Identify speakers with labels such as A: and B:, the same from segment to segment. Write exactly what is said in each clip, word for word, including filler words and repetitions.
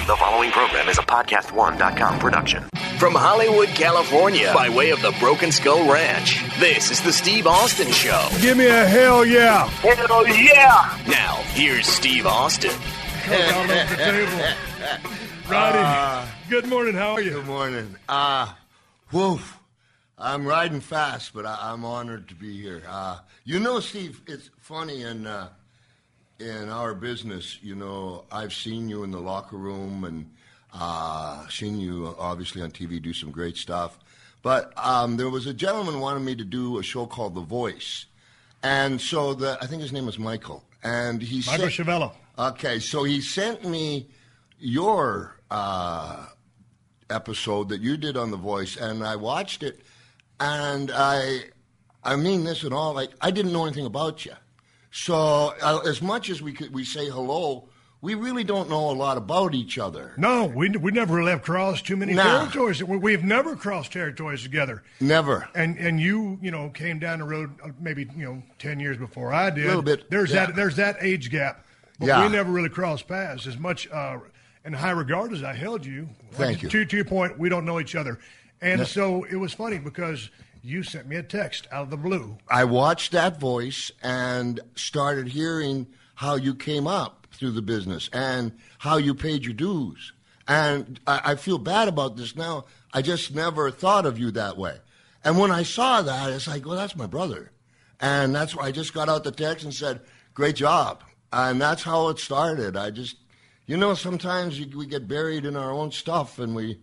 A: The following program is a podcast one dot com production. From Hollywood, California, by way of the Broken Skull Ranch, this is the Steve Austin Show.
B: Give me a hell yeah.
A: Hell yeah. Now, here's Steve Austin.
B: Coke all over the table. Roddy, uh, good morning. How are you?
C: Good morning. Uh, woof. I'm riding fast, but I, I'm honored to be here. Uh, you know, Steve, it's funny in, uh, in our business, you know, I've seen you in the locker room and uh, seen you obviously on T V do some great stuff. But um, there was a gentleman who wanted me to do a show called The Voice. And so the, I think his name was Michael. And he
B: Michael
C: sent,
B: Chavello.
C: Okay, so he sent me your uh, episode that you did on The Voice, and I watched it, and I I mean this at all, like, I didn't know anything about you. So uh, as much as we could, we say hello, we really don't know a lot about each other.
B: No, we we never really have crossed too many
C: Nah.
B: territories. We, we've never crossed territories together.
C: Never.
B: And and you you know came down the road uh, maybe you know ten years before I did.
C: A little bit.
B: There's
C: yeah.
B: that there's that age gap. But
C: Yeah.
B: we never really crossed paths as much uh, in high regard as I held you.
C: Thank you.
B: To, to your point, we don't know each other, and
C: No.
B: so it was funny because you sent me a text out of the blue.
C: I watched that Voice and started hearing how you came up through the business and how you paid your dues. And I, I feel bad about this now. I just never thought of you that way. And when I saw that, it's like, well, that's my brother. And that's why I just got out the text and said, great job. And that's how it started. I just, you know, sometimes you, we get buried in our own stuff, and we,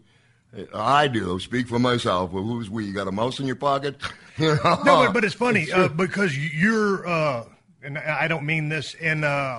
C: I do, speak for myself. Well, who's we? You got a mouse in your pocket? You know?
B: No, but, but it's funny uh, because you're, uh, and I don't mean this in uh,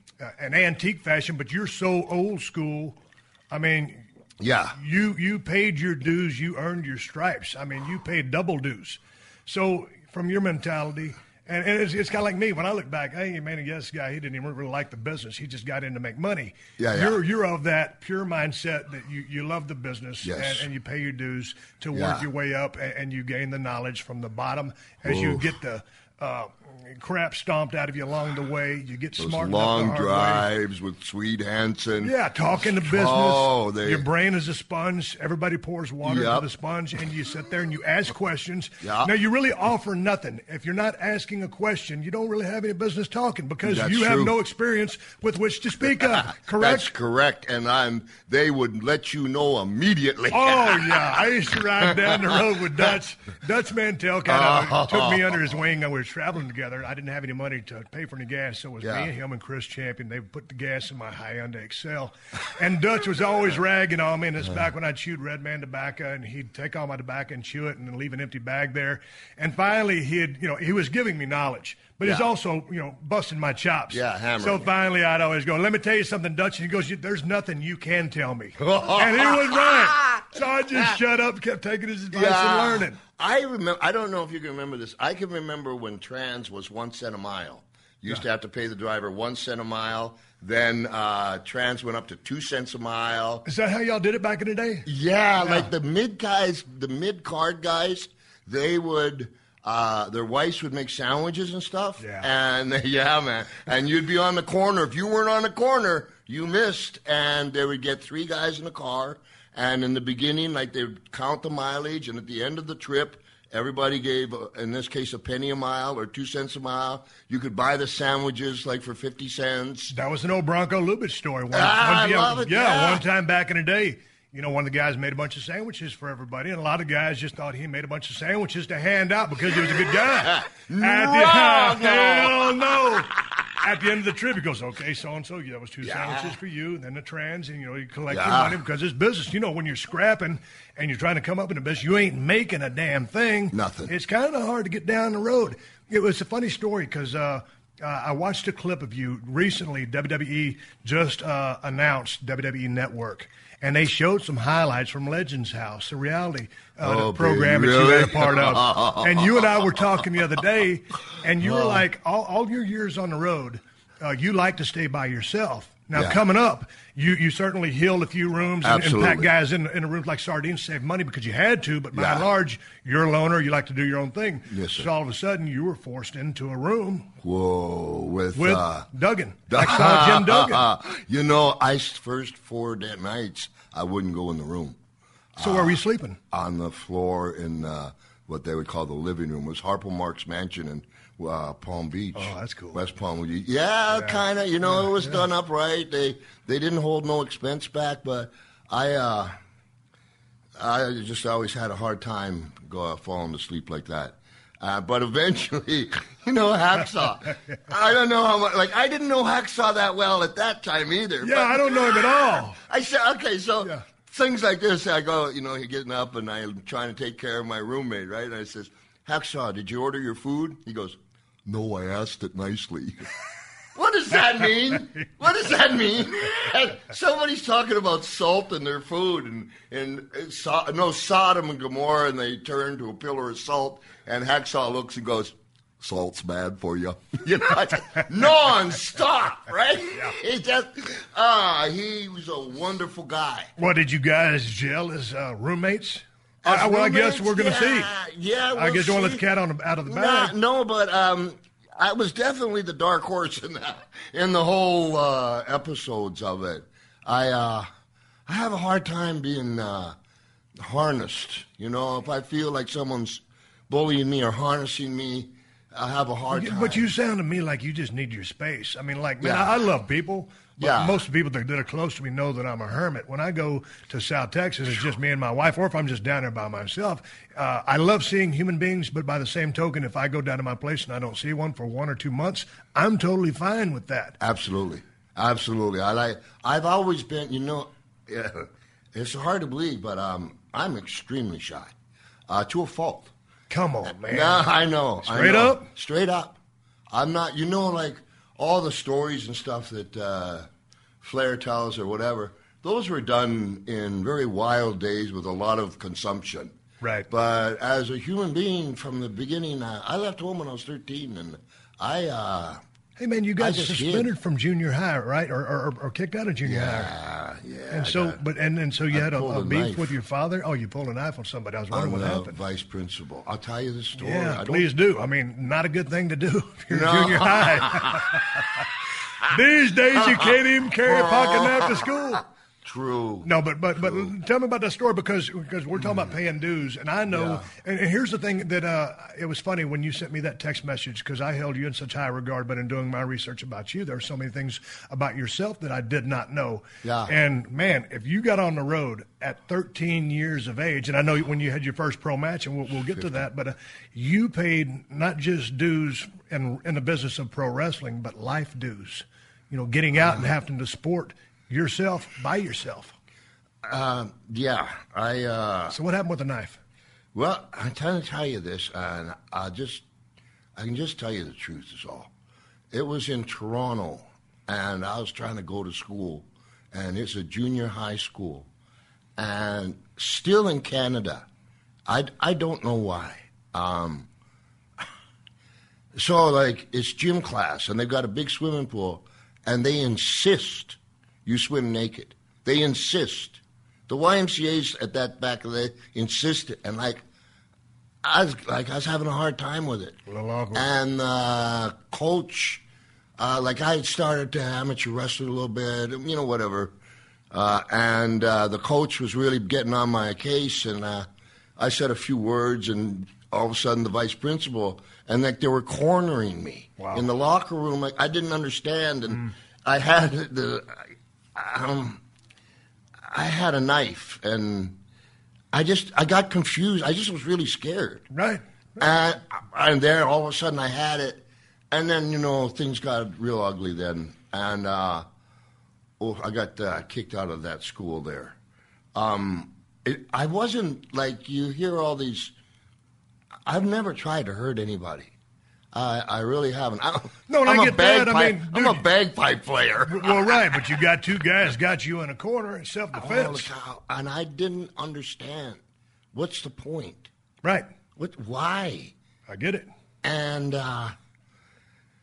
B: an antique fashion, but you're so old school. I mean,
C: Yeah.
B: you you paid your dues, you earned your stripes. I mean, you paid double dues. So from your mentality, and, and it's, it's kind of like me when I look back. Hey, man, I guess this guy, he didn't even really like the business. He just got in to make money.
C: Yeah, yeah.
B: You're you're of that pure mindset that you, you love the business
C: Yes.
B: and, and you pay your dues to work
C: Yeah.
B: your way up, and, and you gain the knowledge from the bottom as you
C: Oof.
B: get the uh, crap stomped out of you along the way. You get
C: Those
B: smart
C: long
B: enough the hard way.
C: drives with Swede Hansen.
B: Yeah, talking to business.
C: Oh, they-
B: Your brain is a sponge. Everybody pours water
C: Yep.
B: into the sponge, and you sit there and you ask questions.
C: Yep.
B: Now, you really offer nothing. If you're not asking a question, you don't really have any business talking because
C: That's
B: you have
C: true.
B: no experience with which to speak of.
C: That's
B: Correct?
C: correct, and I'm. They would let you know immediately.
B: Oh, yeah. I used to ride down the road with Dutch. Dutch Mantel kind of took me under his wing. We were traveling together. I didn't have any money to pay for any gas, so it was
C: Yeah.
B: me and him and Chris Champion. They put the gas in my Hyundai Excel. And Dutch was always ragging on me, and it's back when I chewed Red Man tobacco, and he'd take all my tobacco and chew it and then leave an empty bag there. And finally, he'd, you know, he was giving me knowledge, but he's
C: Yeah.
B: also, you know, busting my chops.
C: Yeah, hammering
B: So
C: you.
B: finally, I'd always go, let me tell you something, Dutch. And he goes, there's nothing you can tell me. And he was right. So I just shut up, kept taking his advice and learning.
C: I remember. I don't know if you can remember this. I can remember when trans was one cent a mile. You used to have to pay the driver one cent a mile. Then uh, trans went up to two cents a mile.
B: Is that how y'all did it back in the day?
C: Yeah, like the mid guys, the mid card guys, they would. Uh, their wives would make sandwiches and stuff.
B: Yeah.
C: And yeah, man. And you'd be on the corner. If you weren't on the corner, you missed. And they would get three guys in the car. And in the beginning, like, they would count the mileage. And at the end of the trip, everybody gave, uh, in this case, a penny a mile or two cents a mile. You could buy the sandwiches, like, for fifty cents.
B: That was an old Bronco Lubitsch story. One,
C: Ah,
B: one,
C: I love it,
B: Yeah,
C: yeah.
B: one time back in the day, you know, one of the guys made a bunch of sandwiches for everybody, and a lot of guys just thought he made a bunch of sandwiches to hand out because he was a good guy. At the, hell no. At the end of the trip, he goes, okay, so-and-so, yeah, that was two
C: Yeah.
B: sandwiches for you, and then the trans, and, you know, you collect
C: Yeah.
B: your money because it's business. You know, when you're scrapping and you're trying to come up in a business, you ain't making a damn thing.
C: Nothing.
B: It's kind of hard to get down the road. It was a funny story because uh, uh, I watched a clip of you recently. W W E just uh, announced W W E Network, and they showed some highlights from Legends House, the reality uh,
C: Oh,
B: program
C: baby,
B: that you
C: really?
B: were a part of. And you and I were talking the other day, and you were like, all, all your years on the road, uh, you like to stay by yourself. Now,
C: yeah.
B: coming up, you, you certainly healed a few rooms and, and packed guys in, in a rooms like sardines to save money because you had to, but by
C: yeah.
B: and large, you're a loner, you like to do your own thing.
C: Yes, sir.
B: So all of a sudden, you were forced into a room.
C: Whoa, with,
B: with
C: uh,
B: Duggan. Hacksaw Jim Duggan.
C: You know, I first four nights, I wouldn't go in the room.
B: So uh, where were you sleeping?
C: On the floor in uh, what they would call the living room. It was Harpo Marx Mansion in uh, Palm Beach.
B: Oh, that's cool.
C: West Palm Beach. Yeah, yeah. kind of. You know, yeah, it was yeah. done up right. They they didn't hold no expense back, but I uh, I just always had a hard time go falling to sleep like that. Uh, but eventually, you know, Hacksaw. I don't know how much. Like, I didn't know Hacksaw that well at that time either.
B: Yeah,
C: but,
B: I don't know him at all.
C: I said, okay, so
B: yeah.
C: things like this, I go, you know, you're getting up and I'm trying to take care of my roommate, right? And I says, Hacksaw, did you order your food? He goes, no, I asked it nicely. What does that mean? What does that mean? And somebody's talking about salt in their food and, and so, no Sodom and Gomorrah, and they turn to a pillar of salt, and Hacksaw looks and goes, salt's bad for you. You know, non-stop, right? Yeah. He just, ah, uh, he was a wonderful guy.
B: Well, did you guys gel as uh, roommates? As uh, well, roommates? I guess we're going to
C: yeah,
B: see.
C: Yeah, we'll
B: I guess
C: see.
B: you want to let the cat on the, out of the bag.
C: Nah, no, but um, I was definitely the dark horse in that, in the whole uh, episodes of it. I uh, I have a hard time being uh, harnessed. You know, if I feel like someone's bullying me or harnessing me, I have a hard time.
B: But you sound to me like you just need your space. I mean, like, man,
C: yeah.
B: I, I love people. But
C: yeah.
B: most of the people that, that are close to me know that I'm a hermit. When I go to South Texas, it's just me and my wife, or if I'm just down there by myself. Uh, I love seeing human beings, but by the same token, if I go down to my place and I don't see one for one or two months, I'm totally fine with that.
C: Absolutely. Absolutely. I like. I've always been, you know, yeah, it's hard to believe, but um, I'm extremely shy, uh, to a fault.
B: Come on, man.
C: No, I know.
B: Straight
C: I know.
B: up?
C: Straight up. I'm not, you know, like all the stories and stuff that uh, Flair tells or whatever, those were done in very wild days with a lot of consumption.
B: Right.
C: But as a human being from the beginning, uh, I left home when I was thirteen, and I... Uh,
B: Hey, man, you got suspended from junior high, right? Or, or, or kicked out of junior
C: yeah,
B: high.
C: Yeah, yeah.
B: And so,
C: got,
B: but and, and so you
C: I
B: had a, a
C: a
B: beef
C: knife.
B: with your father? Oh, you pulled a knife on somebody. I was wondering
C: I'm
B: what
C: the
B: happened.
C: vice principal. I'll tell you the story.
B: Yeah,
C: I
B: please do. I mean, not a good thing to do if you're
C: No.
B: in junior high. These days, you can't even carry a pocket knife to school.
C: True.
B: No, but but but tell me about that story because because we're talking about paying dues, and I know.
C: Yeah.
B: And, and here's the thing that uh, it was funny when you sent me that text message because I held you in such high regard. But in doing my research about you, there are so many things about yourself that I did not know.
C: Yeah.
B: And man, if you got on the road at thirteen years of age, and I know when you had your first pro match, and we'll, we'll get to that, but uh, you paid not just dues in in the business of pro wrestling, but life dues. You know, getting out and having to support yourself by yourself.
C: Uh, yeah, I. Uh,
B: so what happened with the knife?
C: Well, I'm trying to tell you this, and I just, I can just tell you the truth is all. It was in Toronto, and I was trying to go to school, and it's a junior high school, and still in Canada. I, I don't know why. Um, so, like, it's gym class, and they've got a big swimming pool, and they insist you swim naked. They insist. The Y M C A's at that back of the insisted, and like I was like I was having a hard time with it.
B: A little awkward.
C: And the uh, coach, uh, like I had started to amateur wrestle a little bit, you know, whatever. Uh, and uh, the coach was really getting on my case, and uh, I said a few words, and all of a sudden the vice principal, and like they were cornering me
B: wow.
C: in the locker room. Like I didn't understand, and mm. I had the. Um, I had a knife, and I just I got confused. I just was really scared.
B: Right.
C: And, and then all of a sudden I had it, and then, you know, things got real ugly then. And uh, oh, I got uh, kicked out of that school there. Um, it, I wasn't, like, you hear all these, I've never tried to hurt anybody. I, I really haven't. I,
B: no,
C: I'm
B: I
C: a
B: get that. I
C: bagpipe-
B: mean,
C: I'm
B: dude,
C: a bagpipe player.
B: Well, right, but you got two guys got you in a corner in self-defense.
C: Oh, and I didn't understand. What's the point?
B: Right.
C: What? Why?
B: I get it.
C: And uh,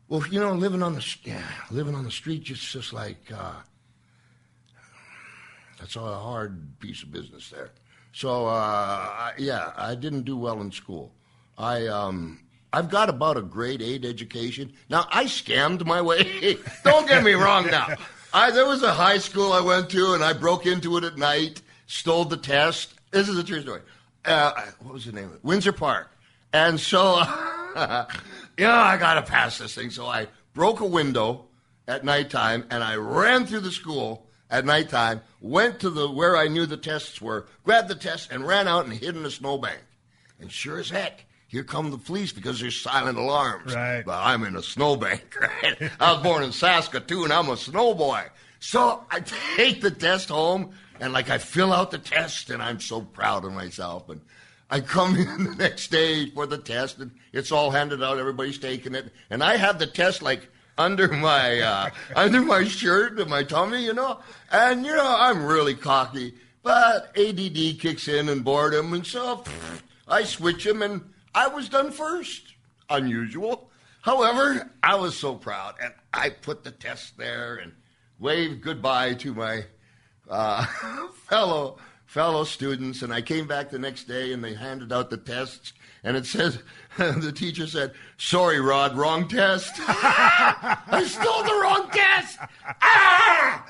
C: Well, you know, living on the yeah, living on the street just just like uh, that's a hard piece of business there. So uh, I, yeah, I didn't do well in school. I um, I've got about a grade eight education. Now I scammed my way. Don't get me wrong. Now I there was a high school I went to, and I broke into it at night, stole the test. This is a true story. Uh, what was the name of it? Windsor Park. And so. Yeah, I got to pass this thing. So I broke a window at nighttime, and I ran through the school at nighttime, went to the where I knew the tests were, grabbed the test, and ran out and hid in a snowbank. And sure as heck, here come the police because there's silent alarms.
B: Right.
C: Well, I'm in a snowbank, right? I was born in Saskatoon. I'm a snowboy. So I take the test home, and, like, I fill out the test, and I'm so proud of myself. And I come in the next day for the test, and it's all handed out. Everybody's taking it, and I have the test like under my uh, under my shirt and my tummy, you know. And you know, I'm really cocky, but A D D kicks in and boredom, and so pff, I switch them, and I was done first. Unusual, however, I was so proud, and I put the test there and waved goodbye to my uh, fellow. fellow students, and I came back the next day, and they handed out the tests, and it says, the teacher said, "Sorry, Rod, wrong test." I stole the wrong test. Ah!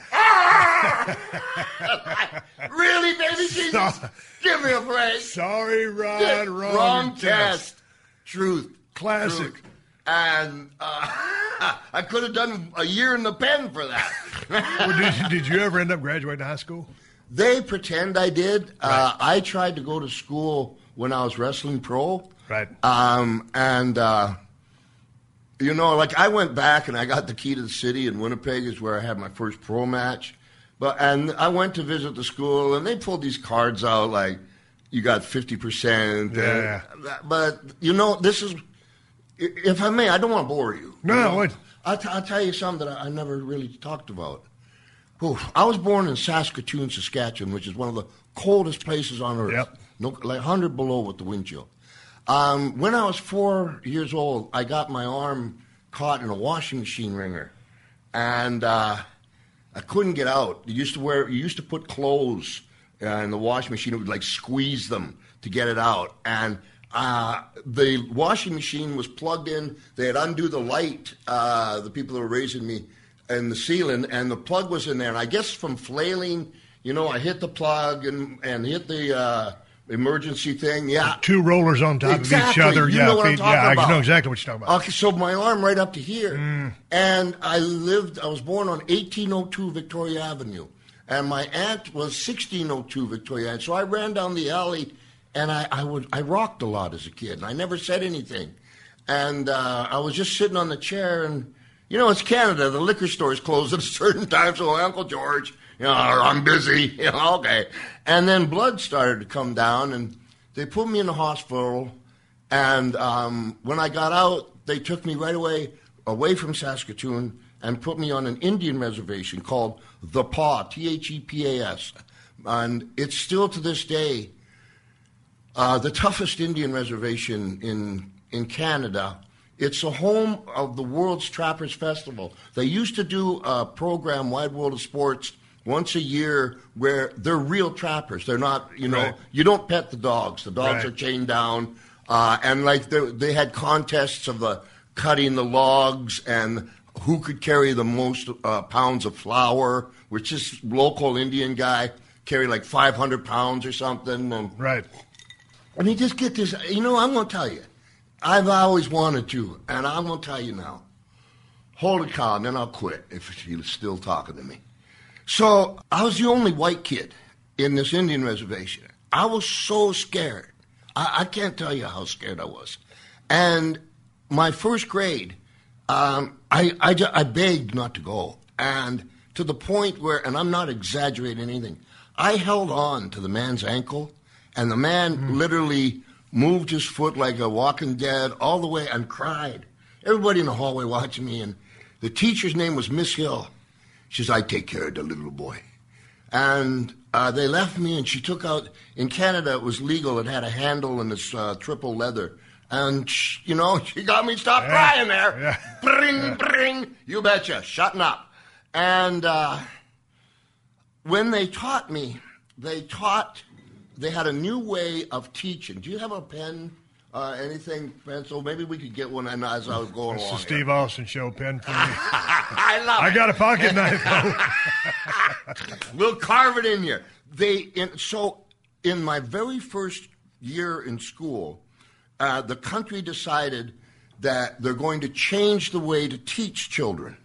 C: Ah! Really, baby Jesus? So, give me a break.
B: Sorry, Rod,
C: yeah,
B: wrong,
C: wrong
B: test.
C: test. Truth.
B: Classic.
C: Truth. And uh, I could have done a year in the pen for that.
B: Well, did, did you ever end up graduating high school?
C: They pretend I did.
B: Right.
C: Uh, I tried to go to school when I was wrestling pro.
B: Right.
C: Um, and, uh, you know, like I went back and I got the key to the city in Winnipeg is where I had my first pro match. But and I went to visit the school, and they pulled these cards out like you got fifty percent.
B: Yeah.
C: And, but, you know, this is, if I may, I don't want to bore you.
B: No,
C: you
B: no,
C: know?
B: what?
C: I'll, t- I'll tell you something that I, I never really talked about. Oof. I was born in Saskatoon, Saskatchewan, which is one of the coldest places on earth.
B: Yep.
C: No, like one hundred below with the wind chill. Um, when I was four years old, I got my arm caught in a washing machine wringer, and uh, I couldn't get out. You used to wear, you used to put clothes uh, in the washing machine. It would like squeeze them to get it out, and uh, the washing machine was plugged in. They had undo the light. Uh, the people that were raising me. In the ceiling, and the plug was in there. And I guess from flailing, you know, I hit the plug and, and hit the uh, emergency thing. Yeah.
B: Two rollers on top
C: exactly.
B: of each other.
C: You
B: yeah,
C: know what I'm
B: feet,
C: talking
B: yeah,
C: about.
B: I know exactly what you're talking about.
C: Okay, so my arm right up to here.
B: Mm.
C: And I lived, I was born on eighteen oh two Victoria Avenue. And my aunt was sixteen oh two Victoria Avenue. So I ran down the alley, and I, I, would, I rocked a lot as a kid. And I never said anything. And uh, I was just sitting on the chair, and you know, it's Canada. The liquor stores close at a certain time, so Uncle George, you know, I'm busy. You know, okay. And then blood started to come down, and they put me in the hospital. And um, when I got out, they took me right away, away from Saskatoon, and put me on an Indian reservation called The Paw, T H E P A S. And it's still to this day uh, the toughest Indian reservation in in Canada. It's the home of the World's Trappers Festival. They used to do a program, Wide World of Sports, once a year where they're real trappers. They're not, you know,
B: right.
C: You don't pet the dogs. The dogs
B: right.
C: are chained down. Uh, and, like, they had contests of the cutting the logs and who could carry the most uh, pounds of flour, which this local Indian guy carried like five hundred pounds or something. And,
B: right.
C: And you just get this, you know, I'm going to tell you. I've always wanted to, and I'm going to tell you now. Hold a cow, and then I'll quit if she's still talking to me. So I was the only white kid in this Indian reservation. I was so scared. I, I can't tell you how scared I was. And my first grade, um, I, I, I begged not to go. And to the point where, and I'm not exaggerating anything, I held on to the man's ankle, and the man mm. literally moved his foot like a walking dead all the way and cried. Everybody in the hallway watching me, and the teacher's name was Miss Hill. She says, I take care of the little boy. And uh, they left me, and she took out, in Canada it was legal, it had a handle and this uh, triple leather, And, sh- you know, she got me stop
B: yeah.
C: crying there.
B: Yeah.
C: Bring,
B: yeah.
C: bring. You betcha. Shutting up. And uh, when they taught me, they taught, they had a new way of teaching. Do you have a pen? Uh, anything, pencil? Maybe we could get one as I was going
B: It's
C: along.
B: the Steve
C: here.
B: Austin Show pen for me.
C: I love
B: I
C: it.
B: got a pocket knife.
C: We'll carve it in here. They in, so in my very first year in school, uh, the country decided that they're going to change the way to teach children.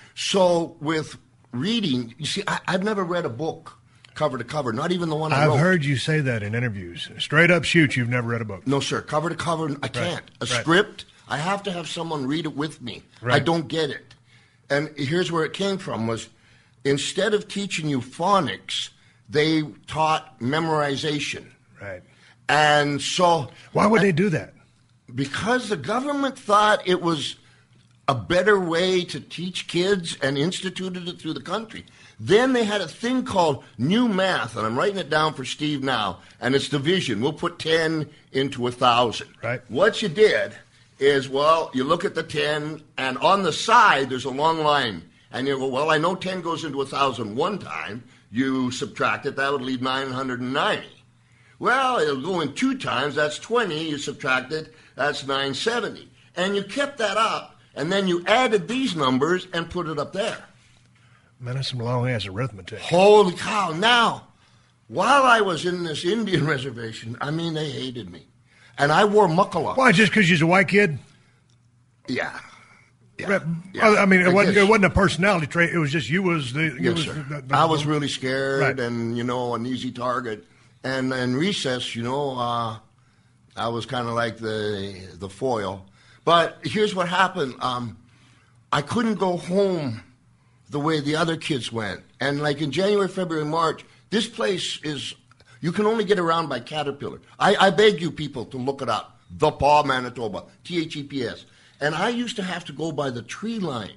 C: So with reading, you see, I, I've never read a book cover to cover, not even the one I
B: I've
C: wrote.
B: heard you say that in interviews. Straight up shoot, you've never read a book.
C: No, sir. Cover to cover, I can't. A
B: right.
C: script, I have to have someone read it with me.
B: Right.
C: I don't get it. And here's where it came from was instead of teaching you phonics, they taught memorization.
B: Right.
C: And so...
B: Why would
C: I,
B: they do that?
C: Because the government thought it was a better way to teach kids and instituted it through the country. Then they had a thing called New Math, and I'm writing it down for Steve now, and it's division. We'll put ten into one thousand.
B: Right.
C: What you did is, well, you look at the ten, and on the side there's a long line. And you go, well, I know ten goes into one thousand one time. You subtract it, that would leave nine hundred ninety. Well, it'll go in two times, that's twenty. You subtract it, that's nine hundred seventy. And you kept that up, and then you added these numbers and put it up there.
B: Man, that's some long-ass arithmetic.
C: Holy cow. Now, while I was in this Indian reservation, I mean, they hated me. And I wore muckala.
B: Why, just because you're a white kid?
C: Yeah. Yeah.
B: Right.
C: yeah.
B: I mean, it
C: I
B: wasn't,
C: guess.
B: it wasn't a personality trait. It was just you was the... You
C: Yes,
B: was
C: sir.
B: the, the,
C: I was really scared
B: Right.
C: and, you know, an easy target. And in recess, you know, uh, I was kind of like the the foil. But here's what happened. Um, I couldn't go home the way the other kids went. And like in January, February, March, this place is, you can only get around by Caterpillar. I, I beg you people to look it up. The Paw, Manitoba, T H E P S. And I used to have to go by the tree line.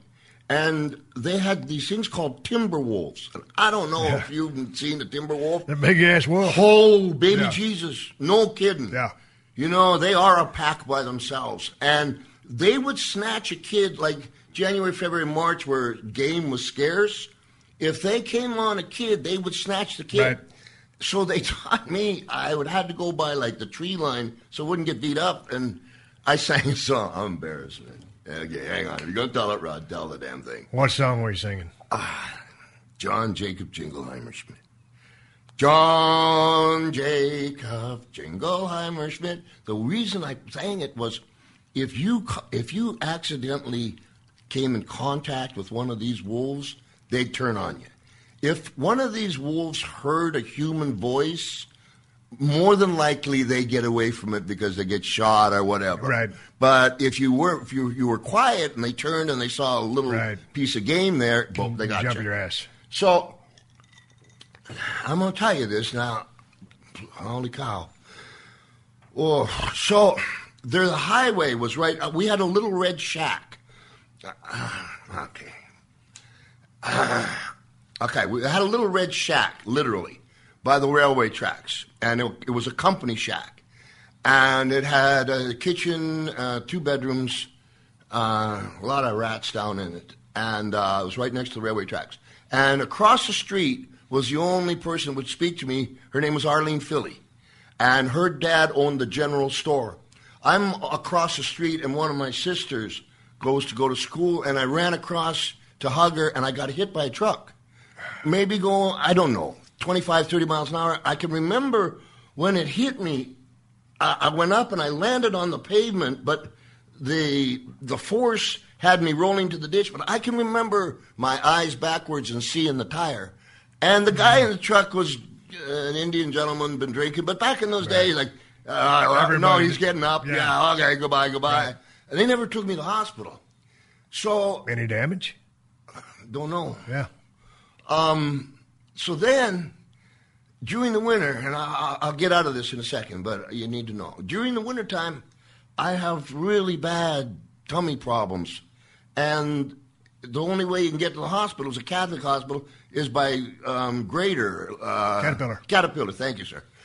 C: And they had these things called timber wolves. And I don't know
B: Yeah.
C: if you've seen the timber wolf.
B: The big-ass wolf.
C: Oh, baby
B: Yeah.
C: Jesus. No kidding.
B: Yeah.
C: You know, they are a pack by themselves. And they would snatch a kid like January, February, March where game was scarce. If they came on a kid, they would snatch the kid.
B: Right.
C: So they taught me I would have to go by like the tree line so I wouldn't get beat up. And I sang a song. I'm embarrassed, man. Okay, hang on. If you're going to tell it, Rod, tell the damn thing.
B: What song were you singing?
C: John Jacob Jingleheimer Schmidt. John Jacob Jingleheimer Schmidt. The reason I sang it was if you if you accidentally came in contact with one of these wolves, they'd turn on you. If one of these wolves heard a human voice, more than likely they get away from it because they get shot or whatever.
B: Right.
C: But if you were if you you were quiet and they turned and they saw a little
B: Right.
C: piece of game there, boom, they got
B: Jump
C: you.
B: your ass.
C: So I'm going to tell you this now. Holy cow. Oh, so there, the highway was right. Uh, we had a little red shack. Uh, okay. Uh, okay, we had a little red shack, literally, by the railway tracks. And it, it was a company shack. And it had a kitchen, uh, two bedrooms, uh, a lot of rats down in it. And uh, it was right next to the railway tracks. And across the street was the only person who would speak to me. Her name was Arlene Philly. And her dad owned the general store. I'm across the street, and one of my sisters goes to go to school, and I ran across to hug her, and I got hit by a truck. Maybe going, I don't know, twenty-five, thirty miles an hour. I can remember when it hit me, I, I went up and I landed on the pavement, but the the force had me rolling to the ditch. But I can remember my eyes backwards and seeing the tire. And the guy in the truck was uh, an Indian gentleman, been drinking. But back in those
B: Right.
C: days, like, uh, no,
B: Everybody
C: he's
B: did.
C: getting up.
B: Yeah.
C: Yeah, okay, goodbye, goodbye.
B: Right.
C: And they never took me to the hospital. So,
B: Any damage?
C: don't know.
B: Yeah.
C: Um, so then, during the winter, and I, I'll get out of this in a second, but you need to know. During the wintertime, I have really bad tummy problems. And the only way you can get to the hospital, is a Catholic hospital, is by um, grader. Uh,
B: Caterpillar.
C: Caterpillar, thank you, sir.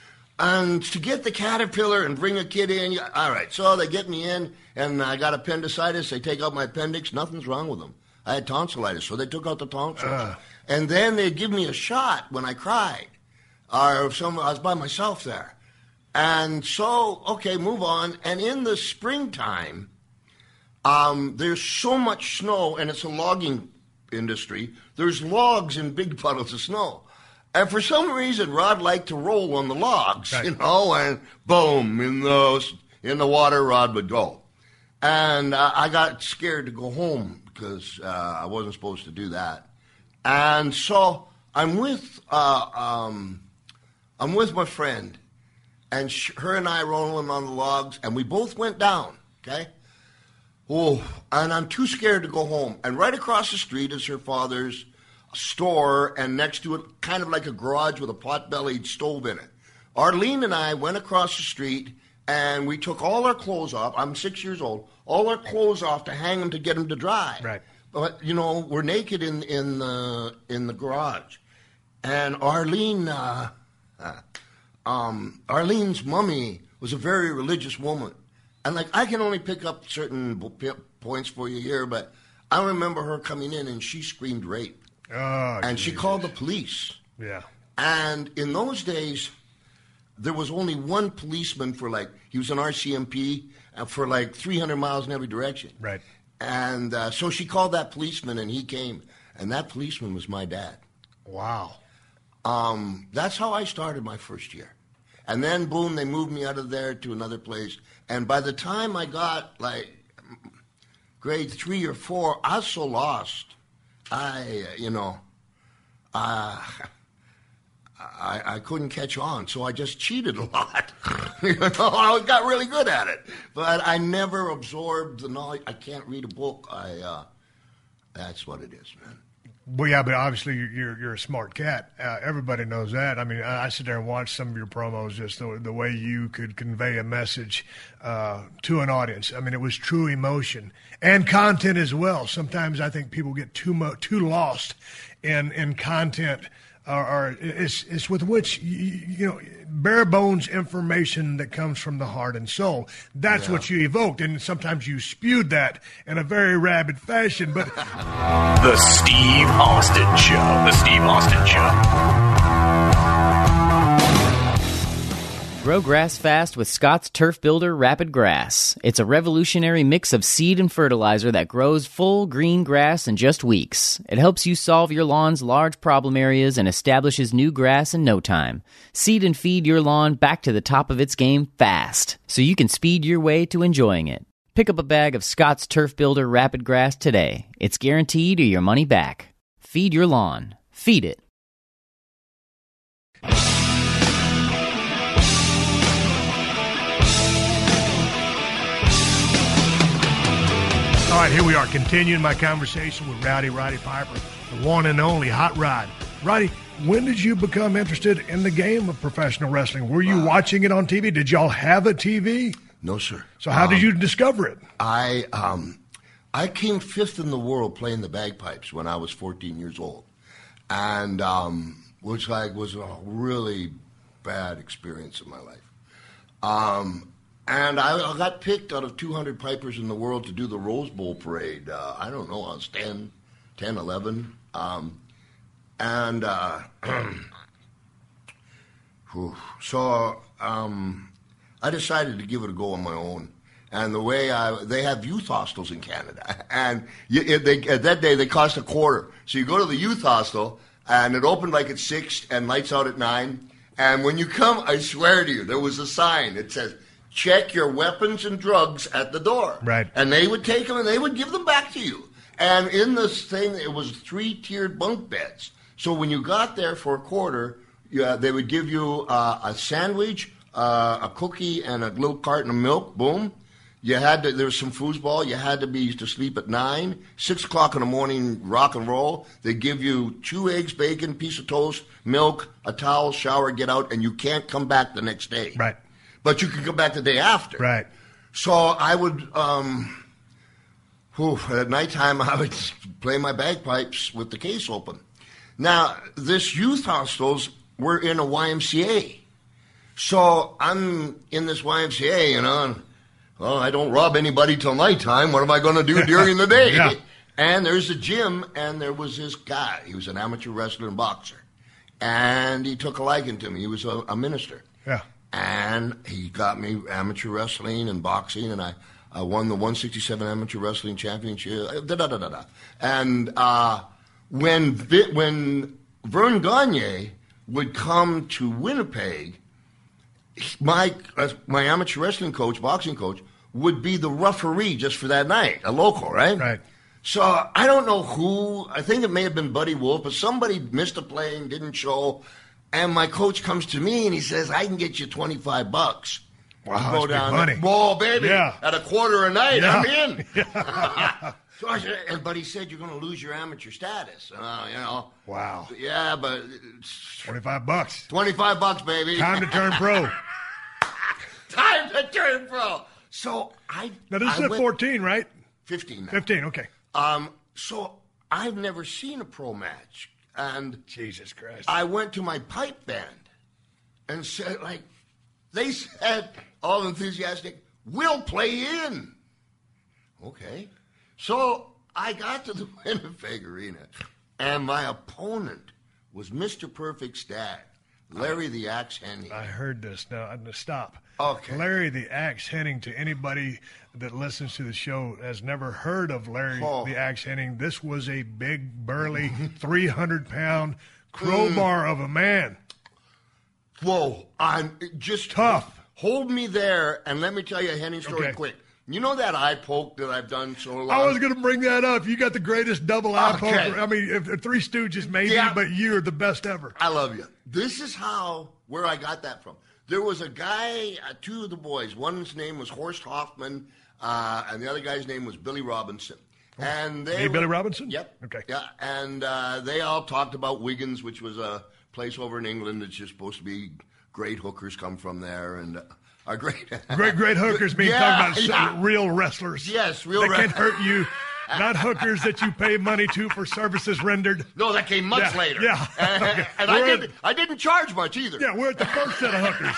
C: and to get the Caterpillar and bring a kid in, you, all right. So they get me in, and I got appendicitis. They take out my appendix. Nothing's wrong with them. I had tonsillitis, so they took out the tonsils. Uh. And then they give me a shot when I cried. Or some, I was by myself there. And so, okay, move on. And in the springtime, um, there's so much snow, and it's a logging industry. There's logs in big puddles of snow. And for some reason, Rod liked to roll on the logs, right. you know, and boom, in the, in the water, Rod would go. And uh, I got scared to go home because uh, I wasn't supposed to do that. And so I'm with uh, um, I'm with my friend, and sh- her and I rolling on the logs, and we both went down, okay? Oh, and I'm too scared to go home. And right across the street is her father's store, and next to it, kind of like a garage with a pot-bellied stove in it. Arlene and I went across the street, and we took all our clothes off. I'm six years old. All our clothes off to hang them to get them to dry.
B: Right.
C: But, you know, we're naked in, in, the, in the garage. And Arlene, uh, uh, um, Arlene's mummy was a very religious woman. And, like, I can only pick up certain p- points for you here, but I remember her coming in and she screamed rape.
B: Oh,
C: and
B: Jesus.
C: She called the police.
B: Yeah.
C: And in those days, there was only one policeman for, like, he was an R C M P for, like, three hundred miles in every direction.
B: Right.
C: And uh, so she called that policeman, and he came. And that policeman was my dad.
B: Wow.
C: Um, that's how I started my first year. And then, boom, they moved me out of there to another place. And by the time I got, like, grade three or four, I was so lost. I, you know, uh, I, I couldn't catch on, so I just cheated a lot. you know, I got really good at it. But I never absorbed the knowledge. I can't read a book. I, uh, that's what it is, man.
B: Well, yeah, but obviously you're you're a smart cat. Uh, everybody knows that. I mean, I, I sit there and watch some of your promos, just the, the way you could convey a message uh, to an audience. I mean, it was true emotion and content as well. Sometimes I think people get too mo- too lost in in content, or, or it's it's with which you, you know bare bones information that comes from the heart and soul. That's yeah. what you evoked, and sometimes you spewed that in a very rabid fashion. But
A: the Steve Austin Show. The Steve Austin Show.
D: Grow grass fast with Scott's Turf Builder Rapid Grass. It's a revolutionary mix of seed and fertilizer that grows full green grass in just weeks. It helps you solve your lawn's large problem areas and establishes new grass in no time. Seed and feed your lawn back to the top of its game fast, so you can speed your way to enjoying it. Pick up a bag of Scott's Turf Builder Rapid Grass today. It's guaranteed or your money back. Feed your lawn. Feed it.
B: All right, here we are, continuing my conversation with Rowdy Roddy Piper, the one and only Hot Rod. Roddy, when did you become interested in the game of professional wrestling? Were you uh, watching it on T V? Did y'all have a T V?
C: No, sir.
B: So how um, did you discover it?
C: I um, I came fifth in the world playing the bagpipes when I was fourteen years old, and um, which like was a really bad experience in my life. Um. And I got picked out of two hundred pipers in the world to do the Rose Bowl parade. Uh, I don't know, I was ten, ten, eleven. Um, and uh, so um, I decided to give it a go on my own. And the way I, they have youth hostels in Canada. And you, they, at that day, they cost a quarter. So you go to the youth hostel, and it opened like at six and lights out at nine. And when you come, I swear to you, there was a sign that says, check your weapons and drugs at the door.
B: Right.
C: And they would take them and they would give them back to you. And in this thing, it was three-tiered bunk beds. So when you got there for a quarter, yeah, they would give you uh, a sandwich, uh, a cookie, and a little carton of milk. Boom. You had to, there was some foosball. You had to be to sleep at nine. Six o'clock in the morning, rock and roll. They give you two eggs, bacon, piece of toast, milk, a towel, shower, get out, and you can't come back the next day.
B: Right.
C: But you can come back the day after.
B: Right.
C: So I would, um, whew, at nighttime, I would play my bagpipes with the case open. Now, this youth hostels were in a Y M C A. So I'm in this Y M C A, you know, and, well, I don't rob anybody till nighttime. What am I going to do during the day?
B: Yeah.
C: And there's a gym, and there was this guy. He was an amateur wrestler and boxer. And he took a liking to me. He was a, a minister.
B: Yeah.
C: And he got me amateur wrestling and boxing, and I, I won the one sixty-seven Amateur Wrestling Championship. Da, da, da, da, da. And uh, when, when Vern Gagne would come to Winnipeg, my, uh, my amateur wrestling coach, boxing coach, would be the referee just for that night, a local, right?
B: Right.
C: So I don't know who, I think it may have been Buddy Wolf, but somebody missed a plane, didn't show, and my coach comes to me and he says, I can get you twenty-five bucks.
B: Wow,
C: go
B: that's big
C: down
B: money.
C: there. Whoa, baby,
B: Yeah.
C: at a quarter a night,
B: Yeah.
C: I'm in. So I said, and, but he said, you're going to lose your amateur status. Uh, you know.
B: Wow.
C: Yeah, but
B: twenty-five bucks.
C: twenty-five bucks, baby.
B: Time to turn pro.
C: Time to turn pro. So I.
B: Now, this
C: I
B: is at
C: went-
B: fourteen, right?
C: fifteen now.
B: fifteen, okay.
C: Um, so I've never seen a pro match. And
B: Jesus Christ.
C: I went to my pipe band and said, like, they said, all enthusiastic, we'll play in. Okay. So I got to the Winnipeg Arena, and my opponent was Mister Perfect's dad, Larry the Axe Henning.
B: I heard this. Now, I'm gonna stop.
C: Okay.
B: Larry the Axe Henning, to anybody that listens to the show has never heard of Larry
C: Oh.
B: the Axe Henning, this was a big, burly, three hundred pound crowbar of a man.
C: Whoa, I'm just
B: Tough.
C: Hold me there, and let me tell you a Henning story
B: Okay.
C: quick. You know that eye poke that I've done so long?
B: I was going to bring that up. You got the greatest double eye
C: Okay.
B: poker. I mean, if, if Three Stooges maybe,
C: Yeah.
B: but you're the best ever.
C: I love you. This is how, where I got that from. There was a guy, uh, two of the boys. One's name was Horst Hoffman, uh, and the other guy's name was Billy Robinson. And they
B: Hey,
C: were-
B: Billy Robinson?
C: Yep.
B: Okay.
C: Yeah, and uh, they all talked about Wiggins, which was a place over in England that's just supposed to be great hookers come from there, and uh, are great.
B: Great, great hookers mean
C: Yeah,
B: talking about
C: yeah.
B: real wrestlers.
C: Yes, real
B: That can
C: wrestlers.
B: hurt you. Not hookers that you pay money to for services rendered.
C: No, that came much
B: Yeah,
C: later.
B: yeah.
C: And,
B: Okay.
C: and I
B: We're at-
C: didn't. I didn't charge much either.
B: Yeah, we're at the first set of hookers.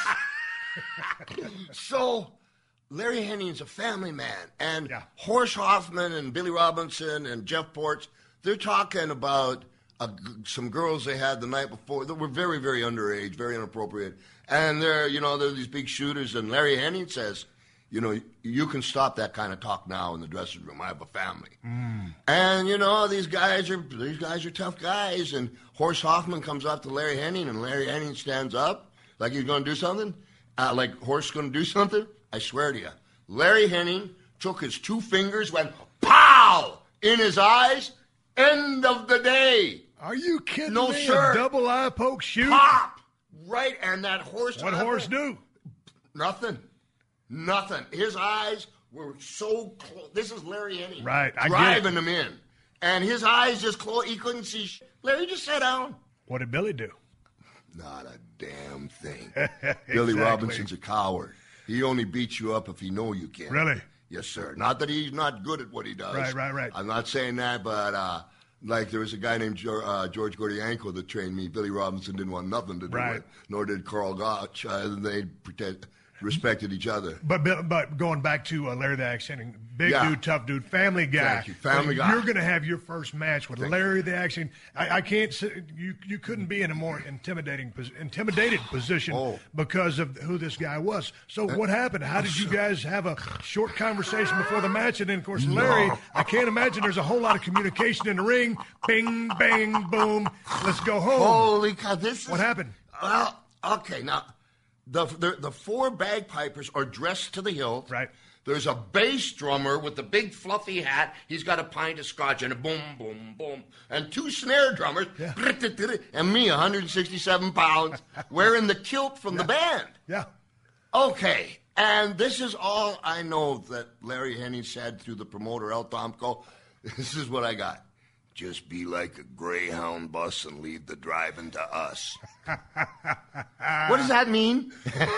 C: So, Larry Henning's a family man, and
B: Yeah.
C: Horst Hoffman and Billy Robinson and Jeff Ports, they're talking about uh, g- some girls they had the night before that were very, very underage, very inappropriate, and they're, you know, they're these big shooters, and Larry Henning says, you know, you can stop that kind of talk now in the dressing room. I have a family.
B: Mm.
C: And, you know, these guys are these guys are tough guys, and Horst Hoffman comes up to Larry Henning, and Larry Henning stands up like he's going to do something, uh, like Horst's going to do something. I swear to you, Larry Henning took his two fingers, went pow in his eyes. End of the day.
B: Are you kidding
C: No,
B: me?
C: sir.
B: A double eye poke shoot?
C: Pop right, and that horse.
B: What horse do?
C: Nothing. Nothing. His eyes were so close. This is Larry Henning.
B: Right, I get
C: driving
B: it.
C: him in, and his eyes just closed. He couldn't see. Sh- Larry, just sat down.
B: What did Billy do?
C: Not a damn thing.
B: Exactly.
C: Billy Robinson's a coward. He only beats you up if he know you can.
B: Really?
C: Yes, sir. Not that he's not good at what he does.
B: Right, right, right.
C: I'm not saying that, but uh, like there was a guy named jo- uh, George Gordianko that trained me. Billy Robinson didn't want nothing to do
B: Right.
C: with, nor did Carl Gotch. Uh, they pretend, respected each other.
B: But Bill- but going back to uh, Larry the Axe Henning, big
C: Yeah.
B: dude, tough dude, family guy.
C: Thank you, family
B: But
C: guy.
B: You're going to have your first match with Larry the Axe Henning. I, I can't. Say, you you couldn't be in a more intimidating pos- intimidated position
C: Oh.
B: because of who this guy was. So what happened? How did you guys have a short conversation before the match? And then of course Larry, I can't imagine there's a whole lot of communication in the ring. Bing, bang, boom. Let's go home.
C: Holy cow! This is
B: What happened?
C: Well, okay, now the the, the four bagpipers are dressed to the hilt.
B: Right.
C: There's a bass drummer with a big fluffy hat. He's got a pint of scotch and a boom, boom, boom. And two snare drummers,
B: Yeah.
C: and me, one hundred sixty-seven pounds, wearing the kilt from the band.
B: Yeah.
C: Okay, and this is all I know that Larry Henning said through the promoter, El Tomko. This is what I got. Just be like a Greyhound bus and leave the driving to us. What does that mean?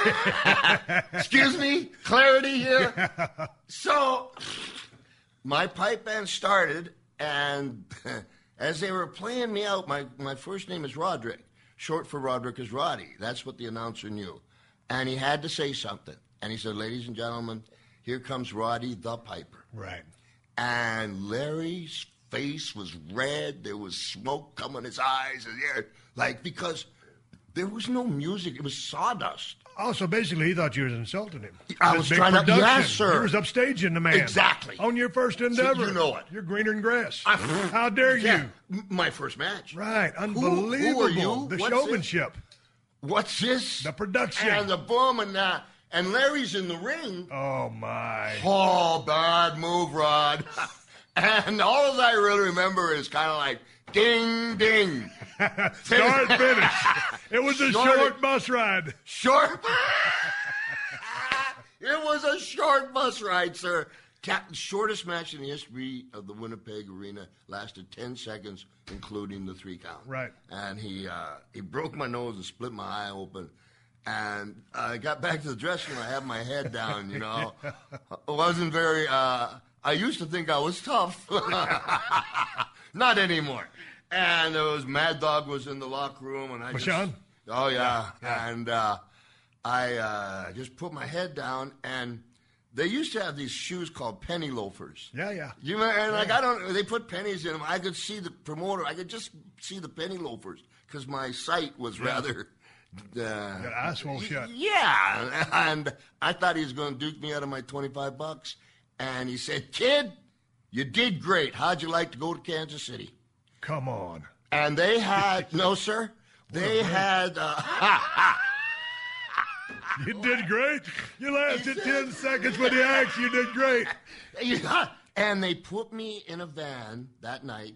C: Excuse me? Clarity here? So, my pipe band started, and as they were playing me out, my, my first name is Roderick. Short for Roderick is Roddy. That's what the announcer knew. And he had to say something. And he said, ladies and gentlemen, here comes Roddy the Piper.
B: Right.
C: And Larry's face was red. There was smoke coming his eyes. And yeah, like, because there was no music. It was sawdust.
B: Oh, so basically he thought you was insulting him.
C: I
B: This
C: was
B: big
C: trying to-
B: production.
C: yes, sir.
B: You was upstaging the man.
C: Exactly.
B: On your first endeavor.
C: you know it.
B: You're greener than grass.
C: I-
B: How dare
C: Yeah,
B: you?
C: m- my first match.
B: Right.
C: who
B: Unbelievable.
C: are you?
B: The
C: What's
B: showmanship.
C: What's this?
B: The production.
C: And the boom and that. And Larry's in the ring.
B: Oh, my.
C: Oh, bad move, Rod. And all I really remember is kind of like, ding, ding.
B: Start, finish. It was a
C: Short-
B: short bus ride.
C: Short. It was a short bus ride, sir. Captain, shortest match in the history of the Winnipeg Arena, lasted ten seconds, including the three count.
B: Right.
C: And he uh, he broke my nose and split my eye open. And I got back to the dressing room. I had my head down, you know. I wasn't very. Uh, I used to think I was tough. Not anymore. And there was Mad Dog was in the locker room, and I just.
B: Bashan?
C: Oh yeah,
B: Yeah, yeah.
C: and uh, I uh, just put my head down, and they used to have these shoes called penny loafers.
B: Yeah, yeah.
C: You remember, and like I don't, they put pennies in them. I could see the promoter. I could just see the penny loafers because my sight was rather. Uh,
B: Got eye swole shut.
C: Yeah, and I thought he was going to duke me out of my twenty-five bucks, and he said, "Kid, you did great. How'd you like to go to Kansas City?"
B: Come on.
C: And they had no, sir. They had. Uh,
B: You did great. You lasted ten seconds with the axe. You did great.
C: Yeah. And they put me in a van that night,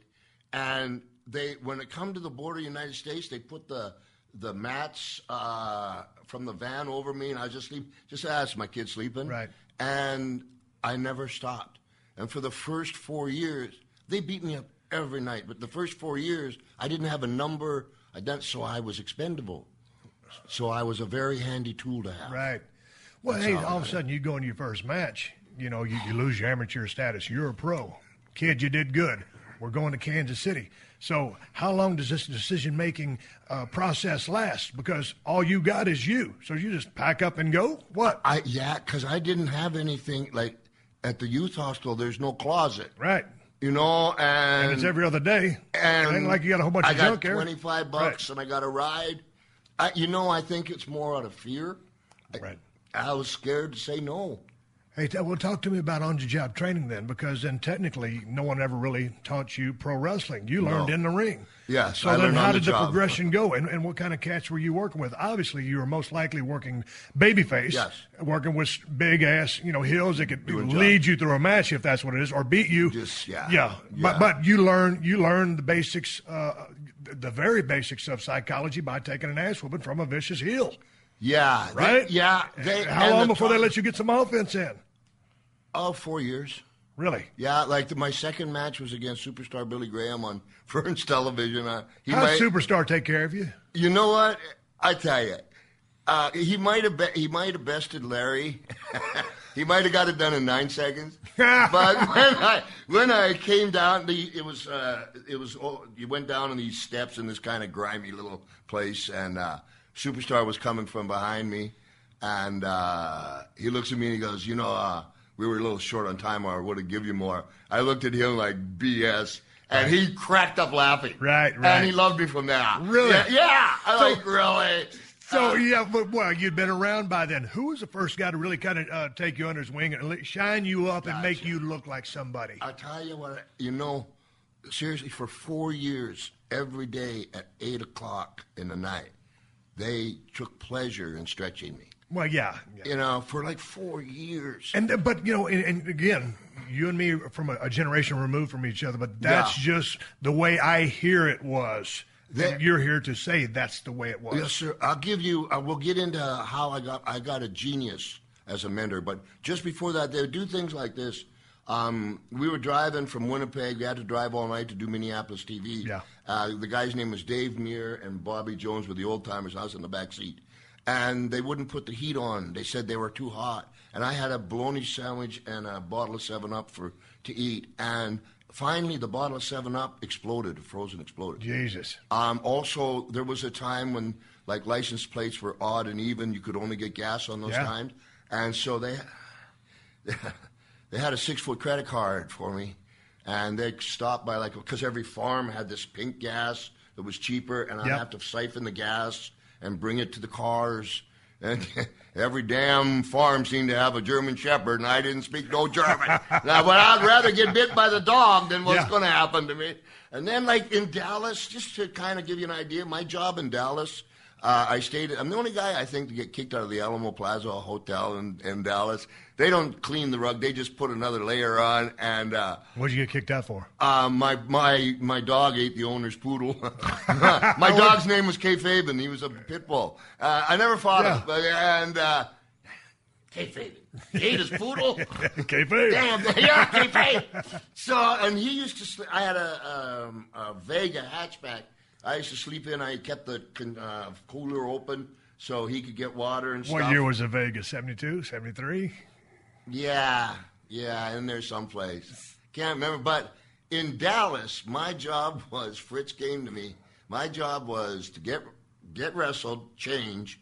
C: and they, when it come to the border of the United States, they put the the mats uh, from the van over me, and I was just sleep, just asked my kid sleeping,
B: Right.
C: And I never stopped. And for the first four years, they beat me up every night. But the first four years, I didn't have a number. I done so I was expendable. So I was a very handy tool to have.
B: Right. Well,
C: That's
B: hey,
C: all
B: all of
C: I
B: a sudden you go into your first match, you know, you, you lose your amateur status. You're a pro. Kid, you did good. We're going to Kansas City. So how long does this decision-making uh, process last? Because all you got is you. So you just pack up and go? What?
C: I yeah, because I didn't have anything like at the youth hostel. There's no closet,
B: Right.
C: you know, and,
B: And it's every other day.
C: and
B: it ain't like you got a whole bunch
C: I
B: of
C: got
B: junk there.
C: twenty-five bucks, and I got a ride. I, you know, I think it's more out of fear. I,
B: Right.
C: I was scared to say no.
B: Hey, t- well, talk to me about on-the-job training then, because then technically no one ever really taught you pro wrestling. You learned
C: No.
B: in the ring.
C: Yes,
B: So
C: I
B: then
C: learned
B: how
C: on the
B: did the
C: job.
B: progression go, and, and what kind of cats were you working with? Obviously, you were most likely working babyface,
C: Yes.
B: working with big-ass, you know, heels that could
C: Doing
B: lead you through a match if that's what it is, or beat you.
C: Just, yeah.
B: Yeah, But,
C: Yeah.
B: but you learn you learn the basics, uh, the very basics of psychology by taking an ass whooping from a vicious heel,
C: Yeah, they-
B: right?
C: yeah. They,
B: How
C: and
B: long
C: the
B: before they
C: top-
B: let you get some offense in?
C: Oh, four years.
B: Really?
C: Yeah, like the, my second match was against superstar Billy Graham on Fern's Television. Uh, he
B: How'd
C: might-
B: Superstar take care of you?
C: You know what? I tell you, uh, he might have be- he might have bested Larry. He might have got it done in nine seconds. But when I when I came down, the it was uh, it was oh, you went down on these steps in this kind of grimy little place, and uh, Superstar was coming from behind me, and uh, he looks at me and he goes, "You know, uh, we were a little short on time, or I would have give you more." I looked at him like B S. And he cracked up laughing.
B: Right, right.
C: And he loved me from there.
B: Really?
C: Yeah, yeah. I
B: So-
C: like, really.
B: So
C: Uh,
B: yeah, but well, you'd been around by then. Who was the first guy to really kind of uh, take you under his wing and li- shine you up and make
C: Gotcha.
B: you look like somebody?
C: I'll tell you what, you know, seriously, for four years, every day at eight o'clock in the night, they took pleasure in stretching me.
B: Well, yeah, yeah.
C: You know, for like four years.
B: And uh, but you know, and, and again, you and me are from a, a generation removed from each other, but that's
C: Yeah.
B: just the way I hear it was.
C: That-
B: And you're here to say that's the way it was.
C: Yes, sir. I'll give you. Uh, we'll get into how I got. I got a genius as a mentor, but just before that, they would do things like this. Um, we were driving from Winnipeg. We had to drive all night to do Minneapolis T V.
B: Yeah.
C: Uh, the guy's name was Dave Muir, and Bobby Jones were the old timers. I was in the back seat, and they wouldn't put the heat on. They said they were too hot, and I had a bologna sandwich and a bottle of Seven Up for to eat, and finally the bottle of seven up exploded, frozen exploded.
B: Jesus.
C: Um, also, there was a time when, like, license plates were odd and even. You could only get gas on those
B: Yeah.
C: times. And so they, they had a six-foot credit card for me. And they stopped by, like, because every farm had this pink gas that was cheaper, and I'd
B: Yep.
C: have to siphon the gas and bring it to the cars. And every damn farm seemed to have a German Shepherd, and I didn't speak no German. Now, but I'd rather get bit by the dog than what's
B: Yeah.
C: going to happen to me. And then, like, in Dallas, just to kind of give you an idea, my job in Dallas, uh, I stayed, I'm the only guy, I think, to get kicked out of the Alamo Plaza Hotel in, in Dallas. They don't clean the rug. They just put another layer on, and uh,
B: What'd you get kicked out for?
C: uh, my my my dog ate the owner's poodle. My dog's name was K. Fabian. He was a pit bull. Uh, I never fought
B: Yeah.
C: him, but, and uh, K. Fabian. He ate his poodle.
B: Okay,
C: Damn, yeah, K. Fabian. So, and he used to sleep. I had a, um, a Vega hatchback. I used to sleep in. I kept the uh, cooler open so he could get water and
B: What
C: stuff.
B: year was it, Vegas? seventy-two, seventy-three?
C: Yeah, yeah, in there someplace. Can't remember. But in Dallas, my job was, Fritz came to me, my job was to get get wrestled, change,